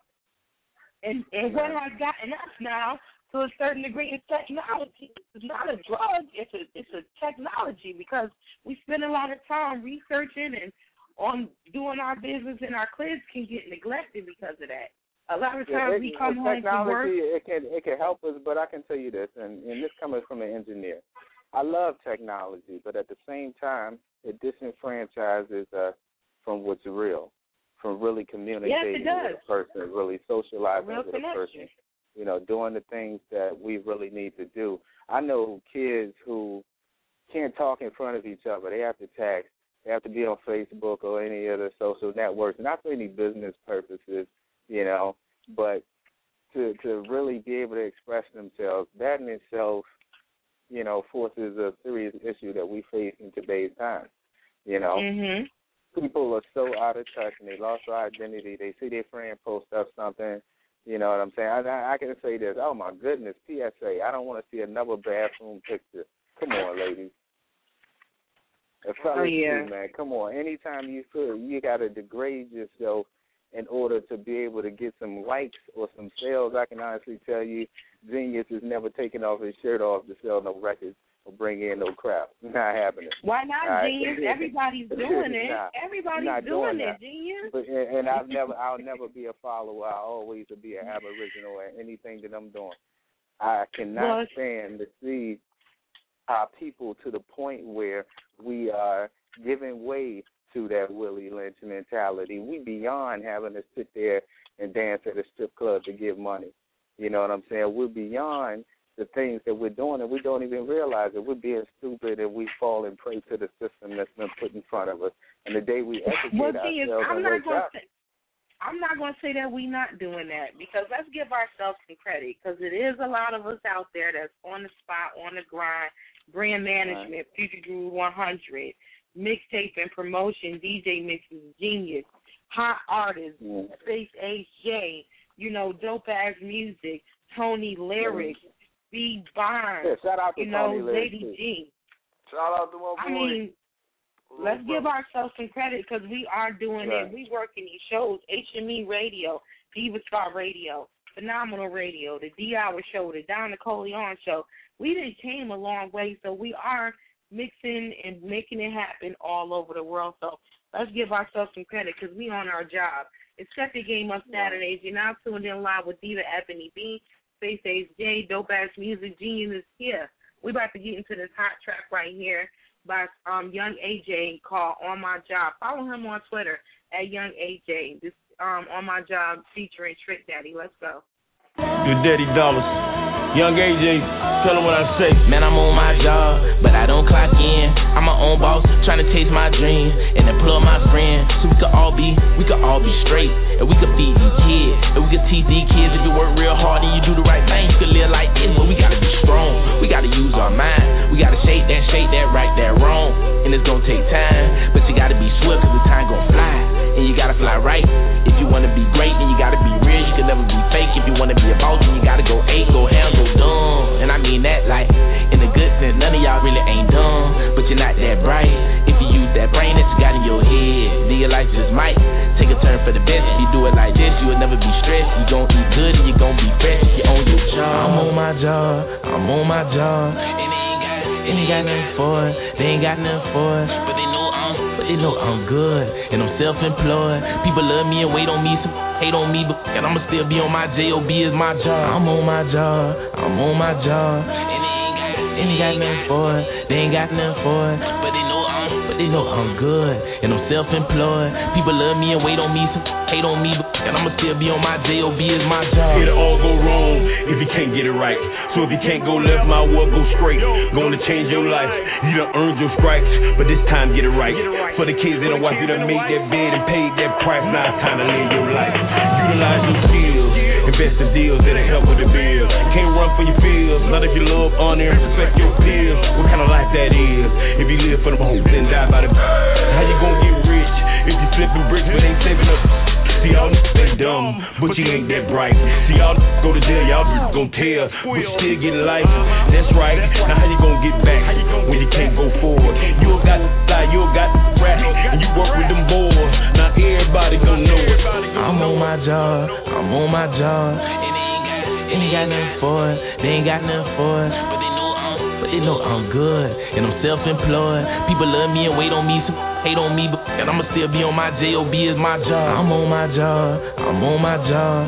And and what has gotten us now to a certain degree is technology. It's not a drug, it's a it's a technology because we spend a lot of time researching and on doing our business and our kids can get neglected because of that. A lot of times yeah, it, we come home from work. It can it can help us, but I can tell you this, and, and this coming from an engineer. I love technology, but at the same time, it disenfranchises us from what's real, from really communicating yes, with a person, really socializing real with connection. a person. You know, doing the things that we really need to do. I know kids who can't talk in front of each other. They have to text. They have to be on Facebook or any other social networks, not for any business purposes, you know, but to to really be able to express themselves. That in itself, you know, forces a serious issue that we face in today's time. You know, mm-hmm. people are so out of touch and they lost their identity. They see their friend post up something. You know what I'm saying? I, I can say this. Oh, my goodness, P S A. I don't want to see another bathroom picture. Come on, ladies. A fellas oh, yeah. too, man. Come on. Anytime you feel you got to degrade yourself in order to be able to get some likes or some sales. I can honestly tell you, Genius is never taking off his shirt off to sell no records or bring in no crap. Not happening. Why not, All Genius? right? Everybody's doing it. Nah, Everybody's not doing, doing it, that. Genius. But and, and I'll never, I'll never be a follower. I'll always be an aboriginal in anything that I'm doing. I cannot Well, stand to see our people to the point where we are giving way to that Willie Lynch mentality. We beyond having to sit there and dance at a strip club to get money. You know what I'm saying? We're beyond the things that we're doing, and we don't even realize it. We're being stupid, and we fall and prey to the system that's been put in front of us. And the day we educate well, ourselves Genius, and I'm not wake going up, to say. I'm not going to say that we're not doing that, because let's give ourselves some credit, because it is a lot of us out there that's on the spot, on the grind, brand management, right. Future Groove one hundred, mixtape and promotion, D J mixes, Genius, hot artists, yeah. Space Age J, you know, dope ass music, Tony Lyrics, yeah. B Barnes, yeah, shout out to you know, Tony Lady Lyrics, G. Shout out to my boy. I mean, let's give ourselves some credit, because we are doing right. it. We working these shows, H M E Radio, Diva Star Radio, Phenomenal Radio, the D-Hour Show, the Don Nicoleon Show. We done came a long way, so we are mixing and making it happen all over the world. So let's give ourselves some credit, because we on our job. It's Step Your Game Up Saturdays. You're now tuned in live with Diva Ebony B, Space Age J, Dope Ass Music, Genius is here. We about to get into this hot track right here by um, Young A J called On My Job. Follow him on Twitter at Young A J. This um, On My Job featuring Trick Daddy. Let's go. Your daddy dollars. Young A J, tell him what I say. Man, I'm on my job, but I don't clock in. I'm my own boss, trying to taste my dream and employ my friends. So we could all be, we could all be straight, and we could feed these kids, and we could teach these kids. If you work real hard and you do the right thing, you could live like this. But we gotta be strong, we gotta use our mind. We gotta shake that, shake that, right, that, wrong. And it's gonna take time, but you gotta be swift, cause the time gon' fly, and you gotta fly right. If you wanna be great, then you gotta be real. You can never be fake. If you wanna be a boss, then you gotta go eight, go ham, go dumb. And I mean that like in a good sense. None of y'all really ain't dumb, but you're not that bright. If you use that brain that you got in your head, then your life just might take a turn for the best. If you do it like this, you'll never be stressed. You gon' eat good and you gon' be fresh. You on your job. I'm on my job. I'm on my job. And they ain't got, and they got nothing for it. They ain't got nothing for it. But they know I'm, but they know I'm good. And I'm self-employed. People love me and wait on me. Some hate on me, but and I'ma still be on my job. Is my job. I'm on my job. I'm on my job. And they ain't got, and they got nothing for it. They ain't got nothing for it. But they know I'm, but they know I'm good. And I'm self-employed. People love me and wait on me. Some hate on me, but and I'ma still be on my job. Is my job. It'll all go wrong if you can't get it right. So if you can't go left, my world go straight. Gonna change your life. You done earned your stripes, but this time get it right. For the kids that don't watch you done made that bed and paid that price. Now it's time to live your life. Utilize your skills, invest in deals that'll help with the bills. Can't run for your feels, not if you love, honor, and respect your peers. What kind of life that is? If you live for the hope, then die by the. How you gonna get rich if you flipping bricks but ain't saving up? See, y'all niggas ain't dumb, but you ain't that bright. See, y'all go to jail, y'all gon' tell, but you still get life. That's right. Now how you gonna get back when you can't go forward? You got to lie, you got to rap, and you work with them boys. Now everybody gon' know it. I'm on my job. I'm on my job. And they ain't got nothing for it. They ain't got nothing for it. But they know I'm, but they know I'm good. And I'm self-employed. People love me and wait on me. Some hate on me, but and I'ma still be on my job. Is my job. I'm on my job. I'm on my job.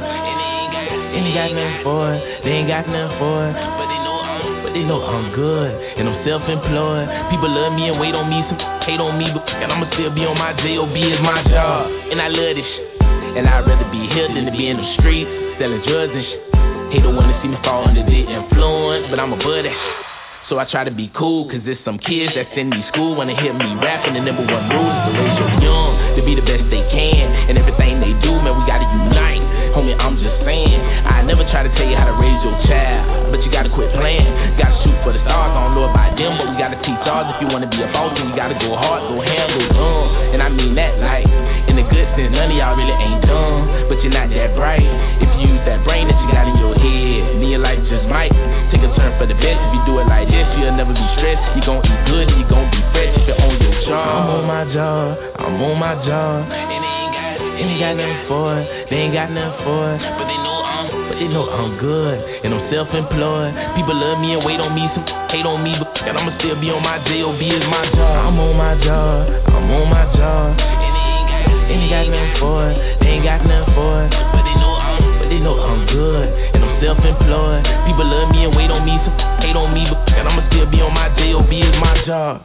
And they got nothing for it. They ain't got nothing for it. But they know I'm, but they know I'm good. And I'm self-employed. People love me and wait on me. Some hate on me, but and I'ma still be on my job. Is my job. And I love this shit. And I'd rather be here than to be in the streets selling drugs and shit. Hate don't wanna see me fall under the influence, but I'm a buddy. So I try to be cool, cause there's some kids that's in these school wanna hear me rapping. The number one rule is to raise your young to be the best they can. And everything they do, man, we gotta unite. Homie, I'm just saying, I never try to tell you how to raise your child, but you gotta quit playing. Gotta shoot for the stars, I don't know about them, but we gotta teach ours. If you wanna be a boss, then you gotta go hard, go ham, go dumb. And I mean that like, in the good sense, none of y'all really ain't dumb, but you're not that bright. If you use that brain that you got in your head, then your life just might take a turn for the best. If you do it like this, you'll never be stressed. You gon' eat good and you gon' be fresh if you're on your job. I'm on my job. I'm on my job. And they ain't got, and they got nothing for it. They ain't got nothing for it, but they know I'm, but they know I'm good, and I'm self-employed. People love me and wait on me, some hate on me, but I'ma still be on my job. Is my job. I'm on my job. I'm on my job. And they ain't got, they ain't got nothing for it. They ain't got nothing for it, but they know I'm, but they know I'm good, and I'm self-employed. People love me and wait on me, some hate on me, but I'ma still be on my job. Is my job.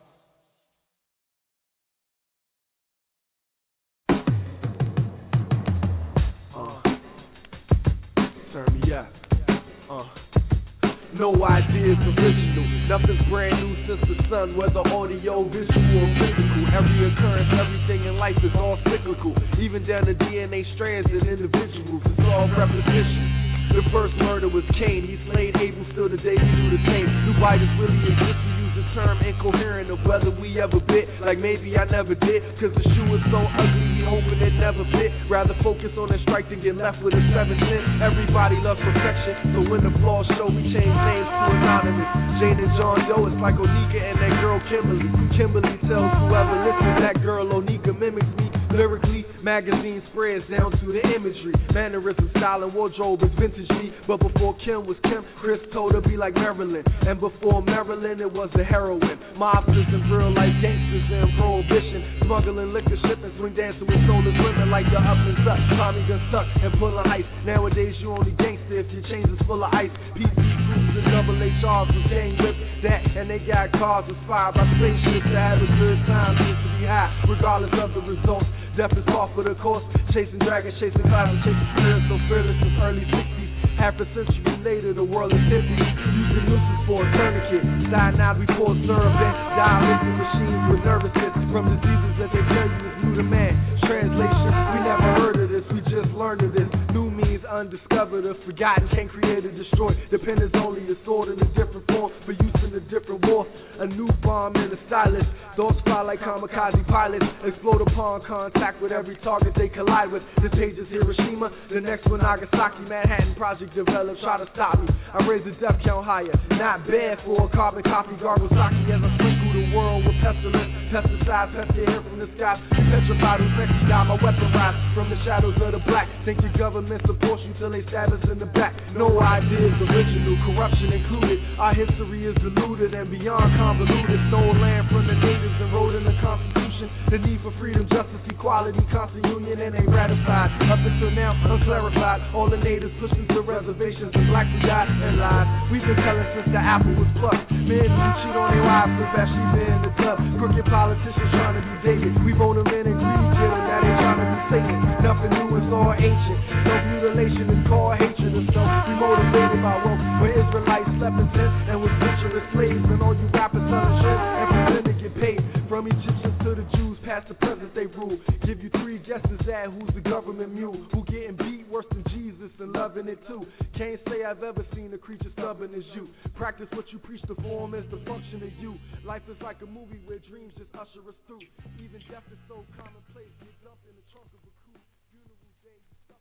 No ideas original, nothing's brand new since the sun, whether audio, visual, or physical. Every occurrence, everything in life is all cyclical, even down to D N A strands and individuals, it's all repetition. The first murder was Cain, he slayed Abel, still today we do the same. Do writers really exist? We use the term incoherent of whether we ever bit, like maybe I never did, cause the shoe is so ugly, he hoping it never fit. Rather focus on the strike than get left with a seven cent. Everybody loves perfection, so when the flaws show, we change names to anonymous. Jane and John Doe, it's like Onika and that girl Kimberly. Kimberly tells whoever listens that girl Onika mimics me. Lyrically, magazine spreads down to the imagery. Mannerism, style, and wardrobe is vintage me. But before Kim was Kim, Chris told her be like Marilyn. And before Marilyn, it was the heroine. Mobsters and real life gangsters and prohibition. Smuggling liquor, shipping, swing dancing with stolen women like the up and up. Tommy gun stuck and full of ice. Nowadays, you only gangster if your chains is full of ice. P C crews and double H Rs with gang whips. That and they got cars inspired by spaceships to have a good time, just to be high, regardless of the results. Death is par for the course, chasing dragons, chasing clouds, and chasing spirits so fearless since early sixties. Half a century later, the world is empty. Using nooses for a tourniquet. Die now before syrup and dialysis machines with nervousness from diseases that they tell you is new to man. Translation, we never heard of this, we just learned of this. New means undiscovered or forgotten, can't create or destroy. Dependence only a sword in a different form for use in a different war. A new bomb and a stylus. Thoughts fly like kamikaze pilots. Explode upon contact with every target they collide with. This page is Hiroshima, the next one Nagasaki. Manhattan Project developed, try to stop me. I raise the death count higher. Not bad for a carbon copy. Gargosaki as I sprinkle the world with pestilence. Pesticides, pest the air from the sky. Petrified with sexy die, my weapon rise from the shadows of the black. Think your government supports you till they stab us in the back. No ideas original, corruption included. Our history is diluted and beyond convoluted. Stole land from the natives and wrote in the Constitution the need for freedom, justice, equality, constant union, and they ratified. Up until now, unclarified. All the natives pushed into reservations and blacks who died and lied. We've been telling since the apple was plucked. Men who cheat on their wives with Bathsheba in the tub. Crooked politicians trying to be David. We vote them in and greed get them. Now they trying to be Satan. Nothing new, it's all ancient. Self-mutilation is called hatred of self. We motivated by wealth. Where Israelites slept in tents and was richer as slaves. And all you rappers selling shit and pretend to get paid. From Egyptians to the Jews, past the present they rule. Give you three guesses at who's the government mule. Who getting beat worse than Jesus and loving it too. Can't say I've ever seen a creature stubborn as you. Practice what you preach, the form is the function of you. Life is like a movie where dreams just usher us through. Even death is so commonplace. Get dumped in the trunk of a coupe. Funeral day.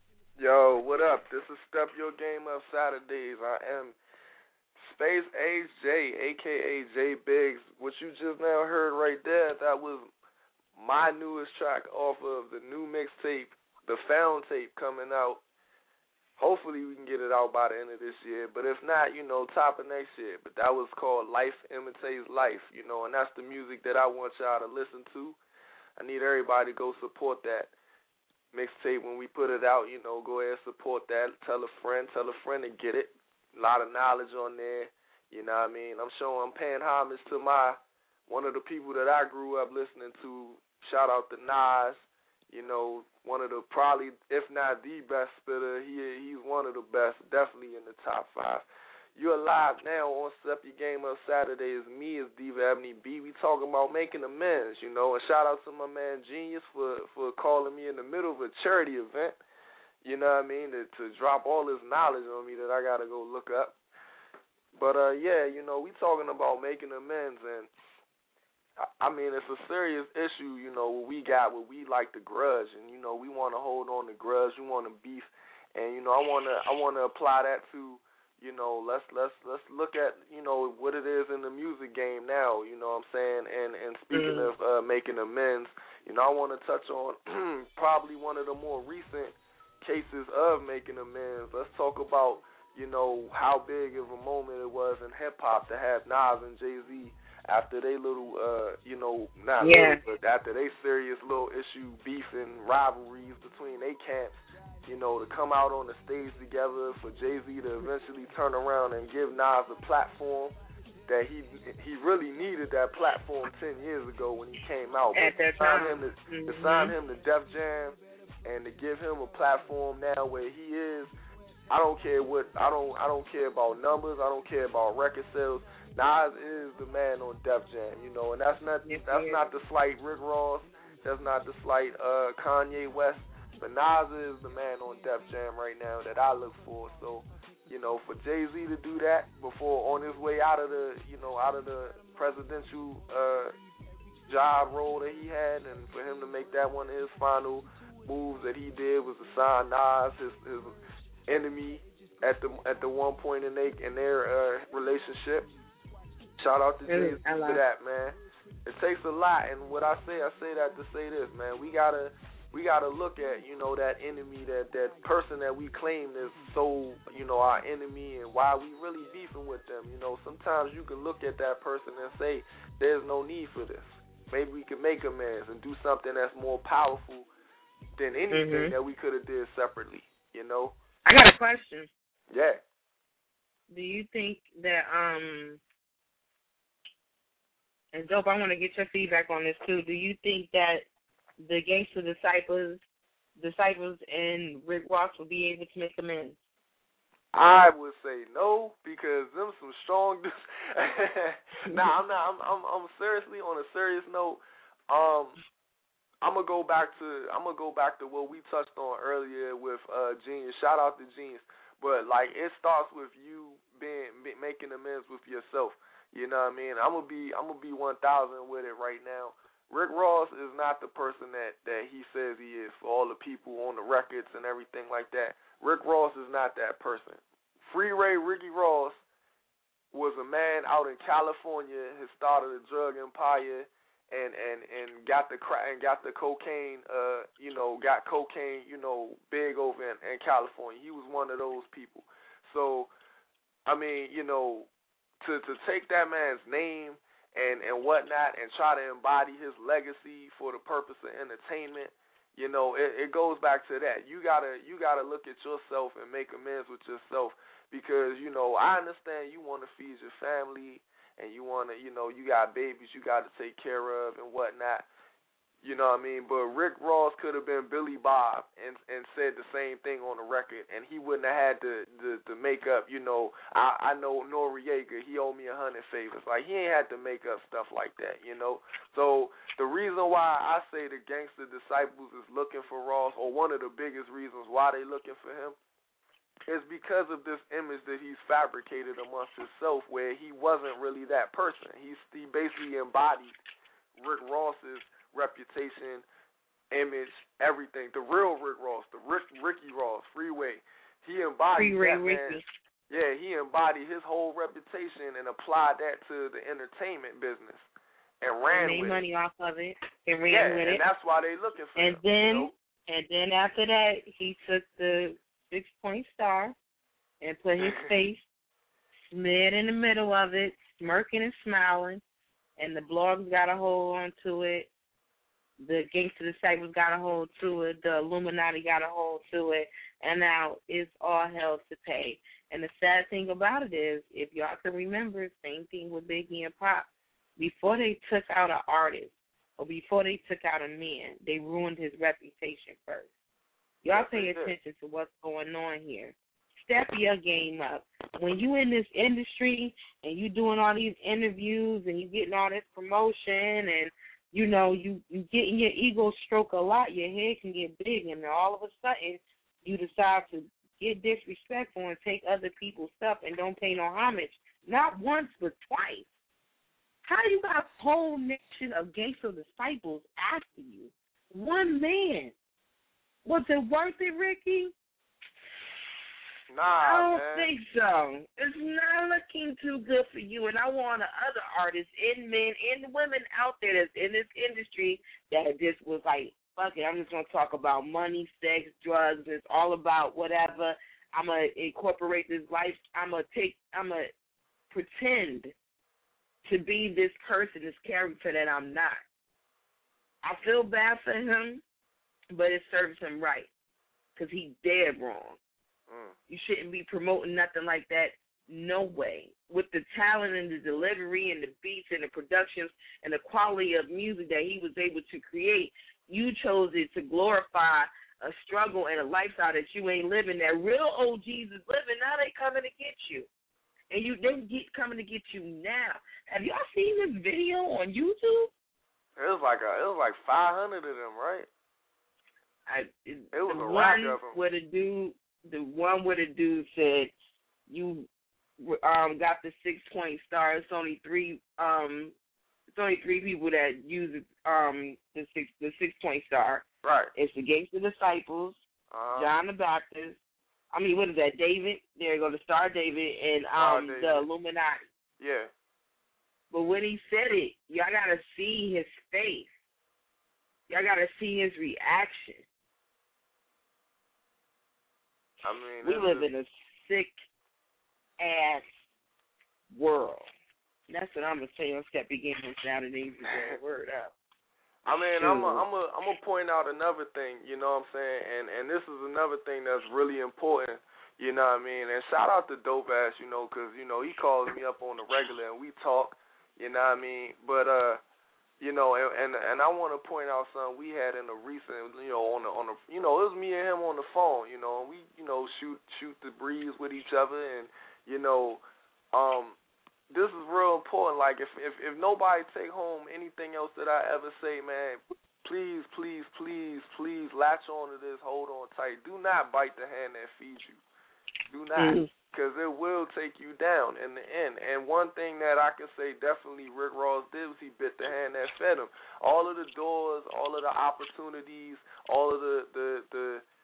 Yo, what up? This is Step Your Game Up Saturdays. I am Space Age J, a k a. J Biggs. What you just now heard right there, that was my newest track off of the new mixtape, the Found Tape, coming out. Hopefully we can get it out by the end of this year, but if not, you know, top of next year. But that was called Life Imitates Life, you know, and that's the music that I want y'all to listen to. I need everybody to go support that mixtape when we put it out, you know, go ahead and support that. Tell a friend, tell a friend to get it. A lot of knowledge on there, you know what I mean? I'm showing, I'm paying homage to my, one of the people that I grew up listening to. Shout out to Nas, you know, one of the probably, if not the best spitter. He He's one of the best, definitely in the top five. You're live now on Step Your Game Up Saturdays. Me is Diva Ebony B. We talking about making amends, you know, and shout out to my man Genius for, for calling me in the middle of a charity event, you know what I mean, to, to drop all this knowledge on me that I got to go look up. But, uh, yeah, you know, we talking about making amends, and I mean, it's a serious issue, you know, what we got, what we like to grudge, and, you know, we want to hold on to grudge, we want to beef, and, you know, I want to I want to apply that to, you know, let's let's let's look at, you know, what it is in the music game now, you know what I'm saying? And and speaking mm-hmm. of uh, making amends, you know, I want to touch on probably one of the more recent cases of making amends. Let's talk about, you know, how big of a moment it was in hip hop to have Nas and Jay-Z after they little, uh, you know, not yeah. little, but after they serious little issue beef and rivalries between they camps, you know, to come out on the stage together, for Jay-Z to eventually turn around and give Nas a platform that he he really needed that platform ten years ago when he came out. At but that to sign time. him to, mm-hmm. to sign him to Def Jam and to give him a platform now where he is, I don't care what I don't I don't care about numbers, I don't care about record sales. Nas is the man on Def Jam, you know, and that's not yes, that's not the slight Rick Ross, that's not the slight uh, Kanye West. But Nas is the man on Def Jam right now that I look for. So, you know, for Jay-Z to do that before on his way out of the, you know, out of the presidential uh, job role that he had, and for him to make that one of his final moves that he did was to sign Nas, his, his enemy at the at the one point in they in their uh, relationship. Shout out to Jay-Z for that, man. It takes a lot, and what I say, I say that to say this, man. We gotta. We got to look at, you know, that enemy, that, that person that we claim is so, you know, our enemy, and why we really beefing with them. You know, sometimes you can look at that person and say, there's no need for this. Maybe we can make amends and do something that's more powerful than anything mm-hmm. that we could have did separately, you know? I got a question. Yeah. Do you think that, um, and Dope, I want to get your feedback on this too. Do you think that the Gangsta Disciples, Disciples and Rick Ross will be able to make amends? I would say no, because them some strong dudes. nah, I'm not. I'm, I'm. I'm seriously on a serious note. Um, I'm gonna go back to. I'm gonna go back to what we touched on earlier with uh, Genius. Shout out to Genius. But like, it starts with you being making amends with yourself. You know what I mean? I'm gonna be. I'm gonna be one thousand with it right now. Rick Ross is not the person that, that he says he is for all the people on the records and everything like that. Rick Ross is not that person. Freeway Ricky Ross was a man out in California, has started a drug empire and, and, and got the crack and got the cocaine, uh, you know, got cocaine, you know, big over in, in California. He was one of those people. So, I mean, you know, to to take that man's name and, and whatnot and try to embody his legacy for the purpose of entertainment, you know, it, it goes back to that. You gotta you gotta look at yourself and make amends with yourself, because, you know, I understand you want to feed your family and you want to, you know, you got babies you got to take care of and whatnot. You know what I mean? But Rick Ross could have been Billy Bob and and said the same thing on the record, and he wouldn't have had to to, to make up, you know, I, I know Noriega, he owed me a hundred favors. Like, he ain't had to make up stuff like that, you know? So the reason why I say the Gangsta Disciples is looking for Ross, or one of the biggest reasons why they looking for him, is because of this image that he's fabricated amongst himself, where he wasn't really that person. He's, he basically embodied Rick Ross's reputation, image, everything. The real Rick Ross, the Rick, Ricky Ross, Freeway. He embodied Freeway that, Ricky. man. Yeah, he embodied his whole reputation and applied that to the entertainment business and ran and made with money it. off of it and ran yeah, with and it. that's why they looking for and him. Then, you know? And then after that, he took the six-point star and put his face slid in the middle of it, smirking and smiling, and the blogs got a hold onto it. The Gangsta Disciples got a hold to it. The Illuminati got a hold to it. And now it's all hell to pay. And the sad thing about it is, if y'all can remember, same thing with Biggie and Pop. Before they took out an artist, or before they took out a man, they ruined his reputation first. Y'all pay attention to what's going on here. Step your game up. When you in this industry and you doing all these interviews and you getting all this promotion and, you know, you, you getting your ego stroked a lot, your head can get big, and then all of a sudden you decide to get disrespectful and take other people's stuff and don't pay no homage. Not once, but twice. How you got a whole nation of Gangsta Disciples after you? One man. Was it worth it, Ricky? Nah, I don't man. think so. It's not looking too good for you, and I want other artists and men and women out there that's in this industry that just was like, fuck it, I'm just going to talk about money, sex, drugs. It's all about whatever. I'm going to incorporate this life. I'm going to take, I'm going to pretend to be this person, this character that I'm not. I feel bad for him, but it serves him right because he's dead wrong. Mm. You shouldn't be promoting nothing like that. No way. With the talent and the delivery and the beats and the productions and the quality of music that he was able to create, you chose it to glorify a struggle and a lifestyle that you ain't living, that real O Gs is living. Now they coming to get you. And you they get coming to get you now. Have y'all seen this video on YouTube? It was like a, it was like five hundred of them, right? I, it, it was the a one rack of them. Where the dude, the one where the dude said, "You um got the six point star." It's only three um it's only three people that use um the six the six point star. Right. It's the Gangster Disciples, uh-huh. John the Baptist. I mean, what is that? David. There you go, the Star David and um David. the Illuminati. Yeah. But when he said it, y'all gotta see his face. Y'all gotta see his reaction. I mean, we live in a sick ass world. That's what I'm gonna say on Steppy Game on Saturdays. Word up. I mean, I'm a, I'm a, I'm gonna point out another thing. You know what I'm saying? And and this is another thing that's really important. You know what I mean? And shout out to Dope Ass, you know, because you know he calls me up on the regular and we talk. You know what I mean? But uh. You know, and, and and I want to point out something we had in the recent, you know, on the on the, you know, it was me and him on the phone. You know, and we, you know, shoot shoot the breeze with each other, and you know, um, this is real important. Like if if if nobody take home anything else that I ever say, man, please, please, please, please latch on to this. Hold on tight. Do not bite the hand that feeds you. Do not. Mm-hmm. Because it will take you down in the end. And one thing that I can say definitely Rick Ross did was he bit the hand that fed him. All of the doors, all of the opportunities, all of the, the, the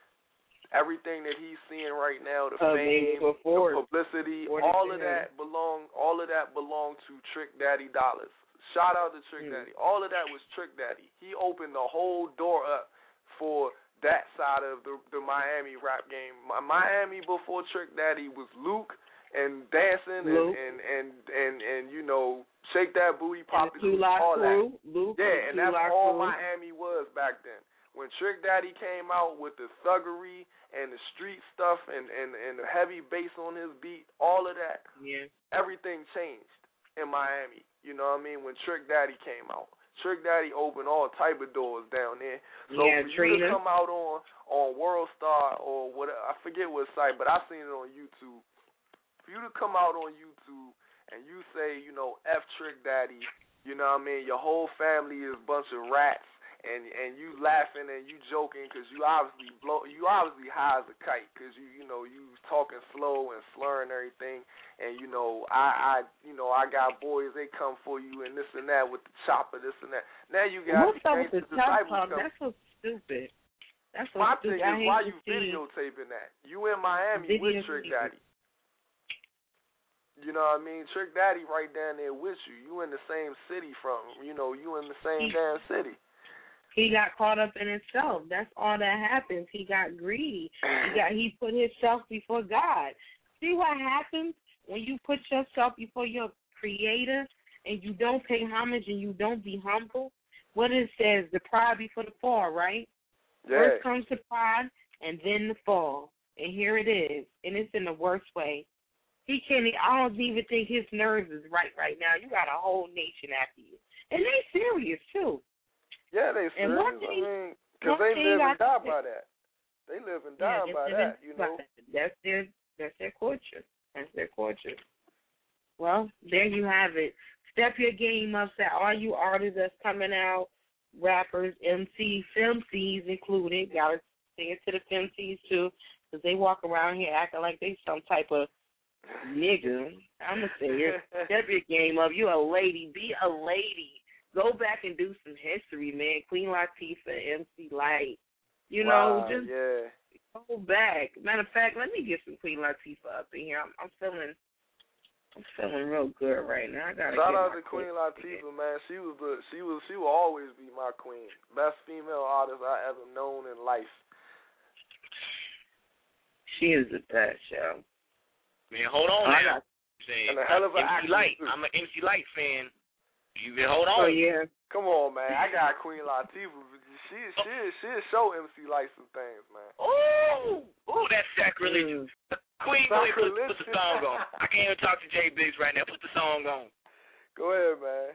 everything that he's seeing right now, the uh, fame, the publicity, all of that belong all of that belonged to Trick Daddy Dollars. Shout out to Trick mm. Daddy. All of that was Trick Daddy. He opened the whole door up for that side of the the Miami rap game. My, Miami before Trick Daddy was Luke and dancing and, and, and, and, and, you know, shake that booty, pop it, all crew, that. Luke yeah, and that's all crew. Miami was back then. When Trick Daddy came out with the thuggery and the street stuff and, and, and the heavy bass on his beat, all of that, yeah. everything changed in Miami. You know what I mean? When Trick Daddy came out. Trick Daddy opened all type of doors down there. So yeah, for you Trina. to come out on, on World Star or whatever, I forget what site, but I seen it on YouTube. For you to come out on YouTube and you say, you know, F Trick Daddy, you know what I mean, your whole family is a bunch of rats, and and you laughing and you joking because you obviously blow, you obviously high as a kite because you you know you talking slow and slurring everything, and you know I I you know I got boys, they come for you and this and that with the chopper, this and that. Now you got what's up with the disciples come. That's so stupid. That's so My stupid. thing is why you videotaping that? You in Miami with Trick Daddy. You know what I mean? Trick Daddy right down there with you. You in the same city from, you know, you in the same damn city. He got caught up in himself. That's all that happens. He got greedy. He got he put himself before God. See what happens when you put yourself before your creator and you don't pay homage and you don't be humble? What it says, the pride before the fall, right? Yeah. First comes the pride and then the fall. And here it is. And it's in the worst way. He can't, I don't even think his nerves is right right now. You got a whole nation after you. And they serious, too. Yeah, they serious. And one thing, I mean, because they live and die by that. They live and die yeah, by that, you know. That's their, that's their culture. That's their culture. Well, there you have it. Step your game up, that all you artists that's coming out, rappers, M Cs, M Cs included, got to sing it to the M Cs, too, because they walk around here acting like they some type of nigga. I'm going to say it. Step your game up. You a lady. Be a lady. Go back and do some history, man. Queen Latifah, M C Lyte. You wow, know, just yeah. hold back. Matter of fact, let me get some Queen Latifah up in here. I'm, I'm feeling, I'm feeling real good right now. I gotta Shout get out my to Queen quick- Latifah, man. She was the, she was, she will always be my queen. Best female artist I ever known in life. She is the best, yo. Man, hold on I now. got- Saying, And a hell of an M C actress, Light. too. I'm an M C Light fan. You been hold on. Oh yeah. Come on, man. I got Queen Latifah. She, she, she'll show M C Light some things, man. Ooh, ooh, that's sacrilegious. Mm. Queen, go ahead, put, put the song on. I can't even talk to Jay Biggs right now. Put the song on. Go ahead, man.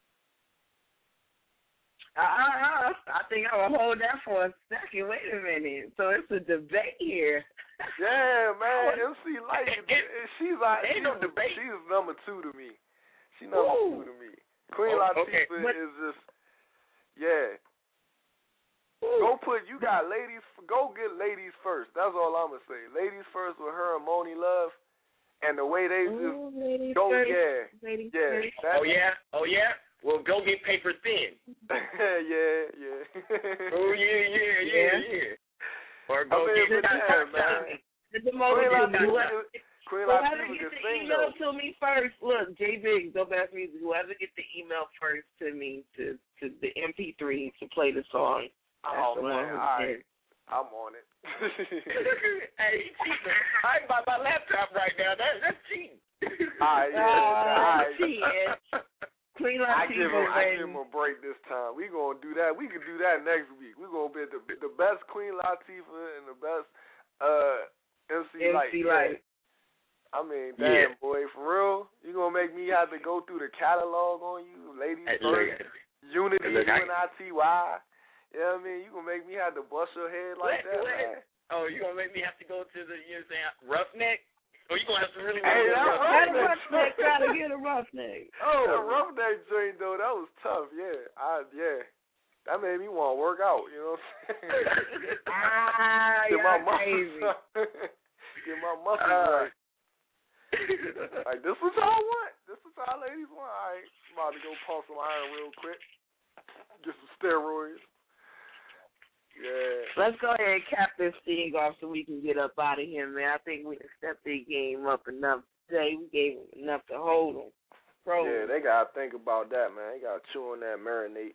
I, I, I think I will hold that for a second. Wait a minute. So it's a debate here. Yeah, man. M C Light, she's like, Ain't she's, no debate. she's number two to me. She number Ooh. two to me. Queen Oh, Latifah okay. is just, yeah. Go put, you got ladies, go get ladies first. That's all I'm going to say. Ladies first with her and Moni Love. And the way they just Ooh, ladies go, first. yeah. Ladies Yeah. first. That- Oh, yeah? Oh, yeah? Well, go get paper thin. yeah, yeah. Oh, yeah, yeah, yeah, yeah. Or go I mean, get but yeah, man. The demotion. Queen Whoever, Latifah, Queen whoever Latifah gets can the sing, email though. to me first. Look, J Biggs, Dope Ass Music. Whoever gets the email first to me to to the M P three to play the song. That's Oh, the man. one who All did. right. I'm on it. Hey, you cheating. I ain't by my laptop right now. That, that's cheating. All right, yeah. Uh, all right. cheating. Queen I give him, Latifah, I baby. give him a break this time. We gonna do that. We can do that next week. We gonna be the the best Queen Latifah and the best uh M C Light. M C Light. I mean, Yeah. damn boy, for real. You gonna make me have to go through the catalog on you, ladies Hey, first, look, Unity, look, I- U N I T Y. You know what I mean? You gonna make me have to bust your head like What, that, what? man? Oh, you gonna make me have to go to the, you know what I'm saying, Roughneck? Or you gonna have to really Hey, go to that Roughneck? Gotta roughneck, gotta get a roughneck. Oh, that roughneck joint though, that was tough. Yeah, I yeah, that made me want to work out. You know what I'm saying? Ah, Get my y'all crazy. muscles, get my muscles Uh, right. Like this is all I want. This is all ladies want. All right, I'm about to go pump some iron real quick. Get some steroids. Yeah. Let's go ahead and cap this thing off so we can get up out of here, man. I think we stepped the game up enough today. We gave them enough to hold them. Pro. Yeah, they gotta think about that, man. They gotta chew on that marinade.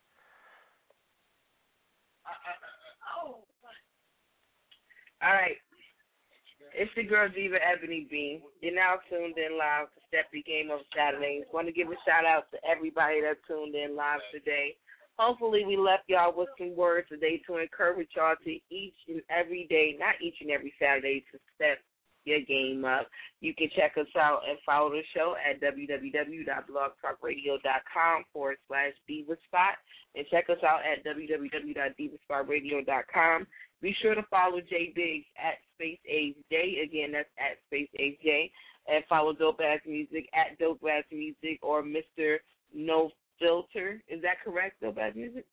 Oh. All right. It's the girl Diva Ebony B. You're now tuned in live to Step the Game Up Saturdays. Want to give a shout out to everybody that tuned in live today. Hopefully we left y'all with some words today to encourage y'all to each and every day, not each and every Saturday, to step your game up. You can check us out and follow the show at www.blogtalkradio.com forward slash Diva Spot and check us out at www.divaspotradio.com. Be sure to follow J Biggs at Space Age J. Again, that's at Space Age J. And follow Dope Ass Music at Dope Ass Music or Mister No Filter. Is that correct, Dope Ass Music?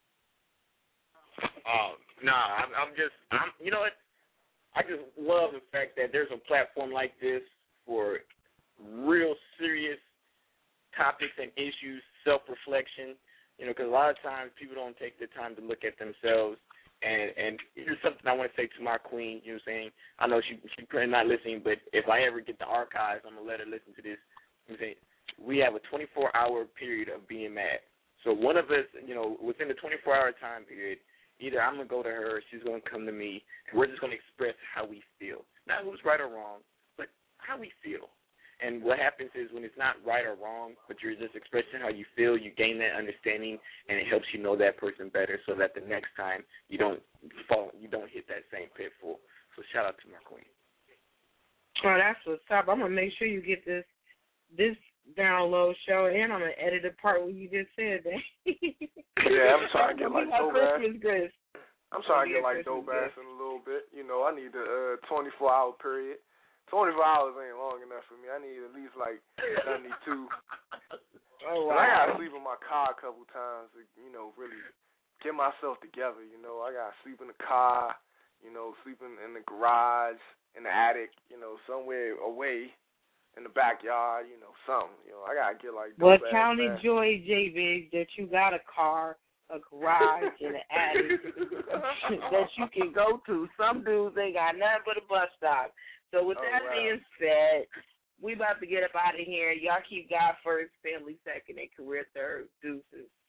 Oh, no, I'm, I'm just, I'm, you know what? I just love the fact that there's a platform like this for real serious topics and issues, self-reflection, you know, because a lot of times people don't take the time to look at themselves. And and here's something I want to say to my queen, you know what I'm saying? I know she she's probably not listening, but if I ever get the archives, I'm going to let her listen to this. You know what I'm saying? We have a twenty-four hour period of being mad. So one of us, you know, within the twenty-four hour time period, either I'm going to go to her or she's going to come to me, and we're just going to express how we feel. Not who's right or wrong, but how we feel. And what happens is when it's not right or wrong, but you're just expressing how you feel, you gain that understanding, and it helps you know that person better so that the next time you don't fall, you don't hit that same pitfall. So shout out to my queen. Oh, that's what's up. I'm going to make sure you get this this download show, and I'm going to edit the part where you just said that. Yeah, I'm trying to get like dope ass. Christmas grace. I'm trying to It'll get be a like dope Christmas ass in a little bit. You know, I need the uh, twenty-four hour period. twenty-four hours ain't long enough for me. I need at least like seventy-two. Oh, wow. I gotta sleep in my car a couple times to, you know, really get myself together. You know, I gotta sleep in the car, you know, sleeping in the garage, in the attic, you know, somewhere away in the backyard, you know, something. You know, I gotta get like Well, dope count ass it joy, J Biggs, that you got a car, a garage and an attic that you can go to. Some dudes ain't got nothing but a bus stop. So with Oh, that wow. being said, we about to get up out of here. Y'all keep God first, family second, and career third. Deuces.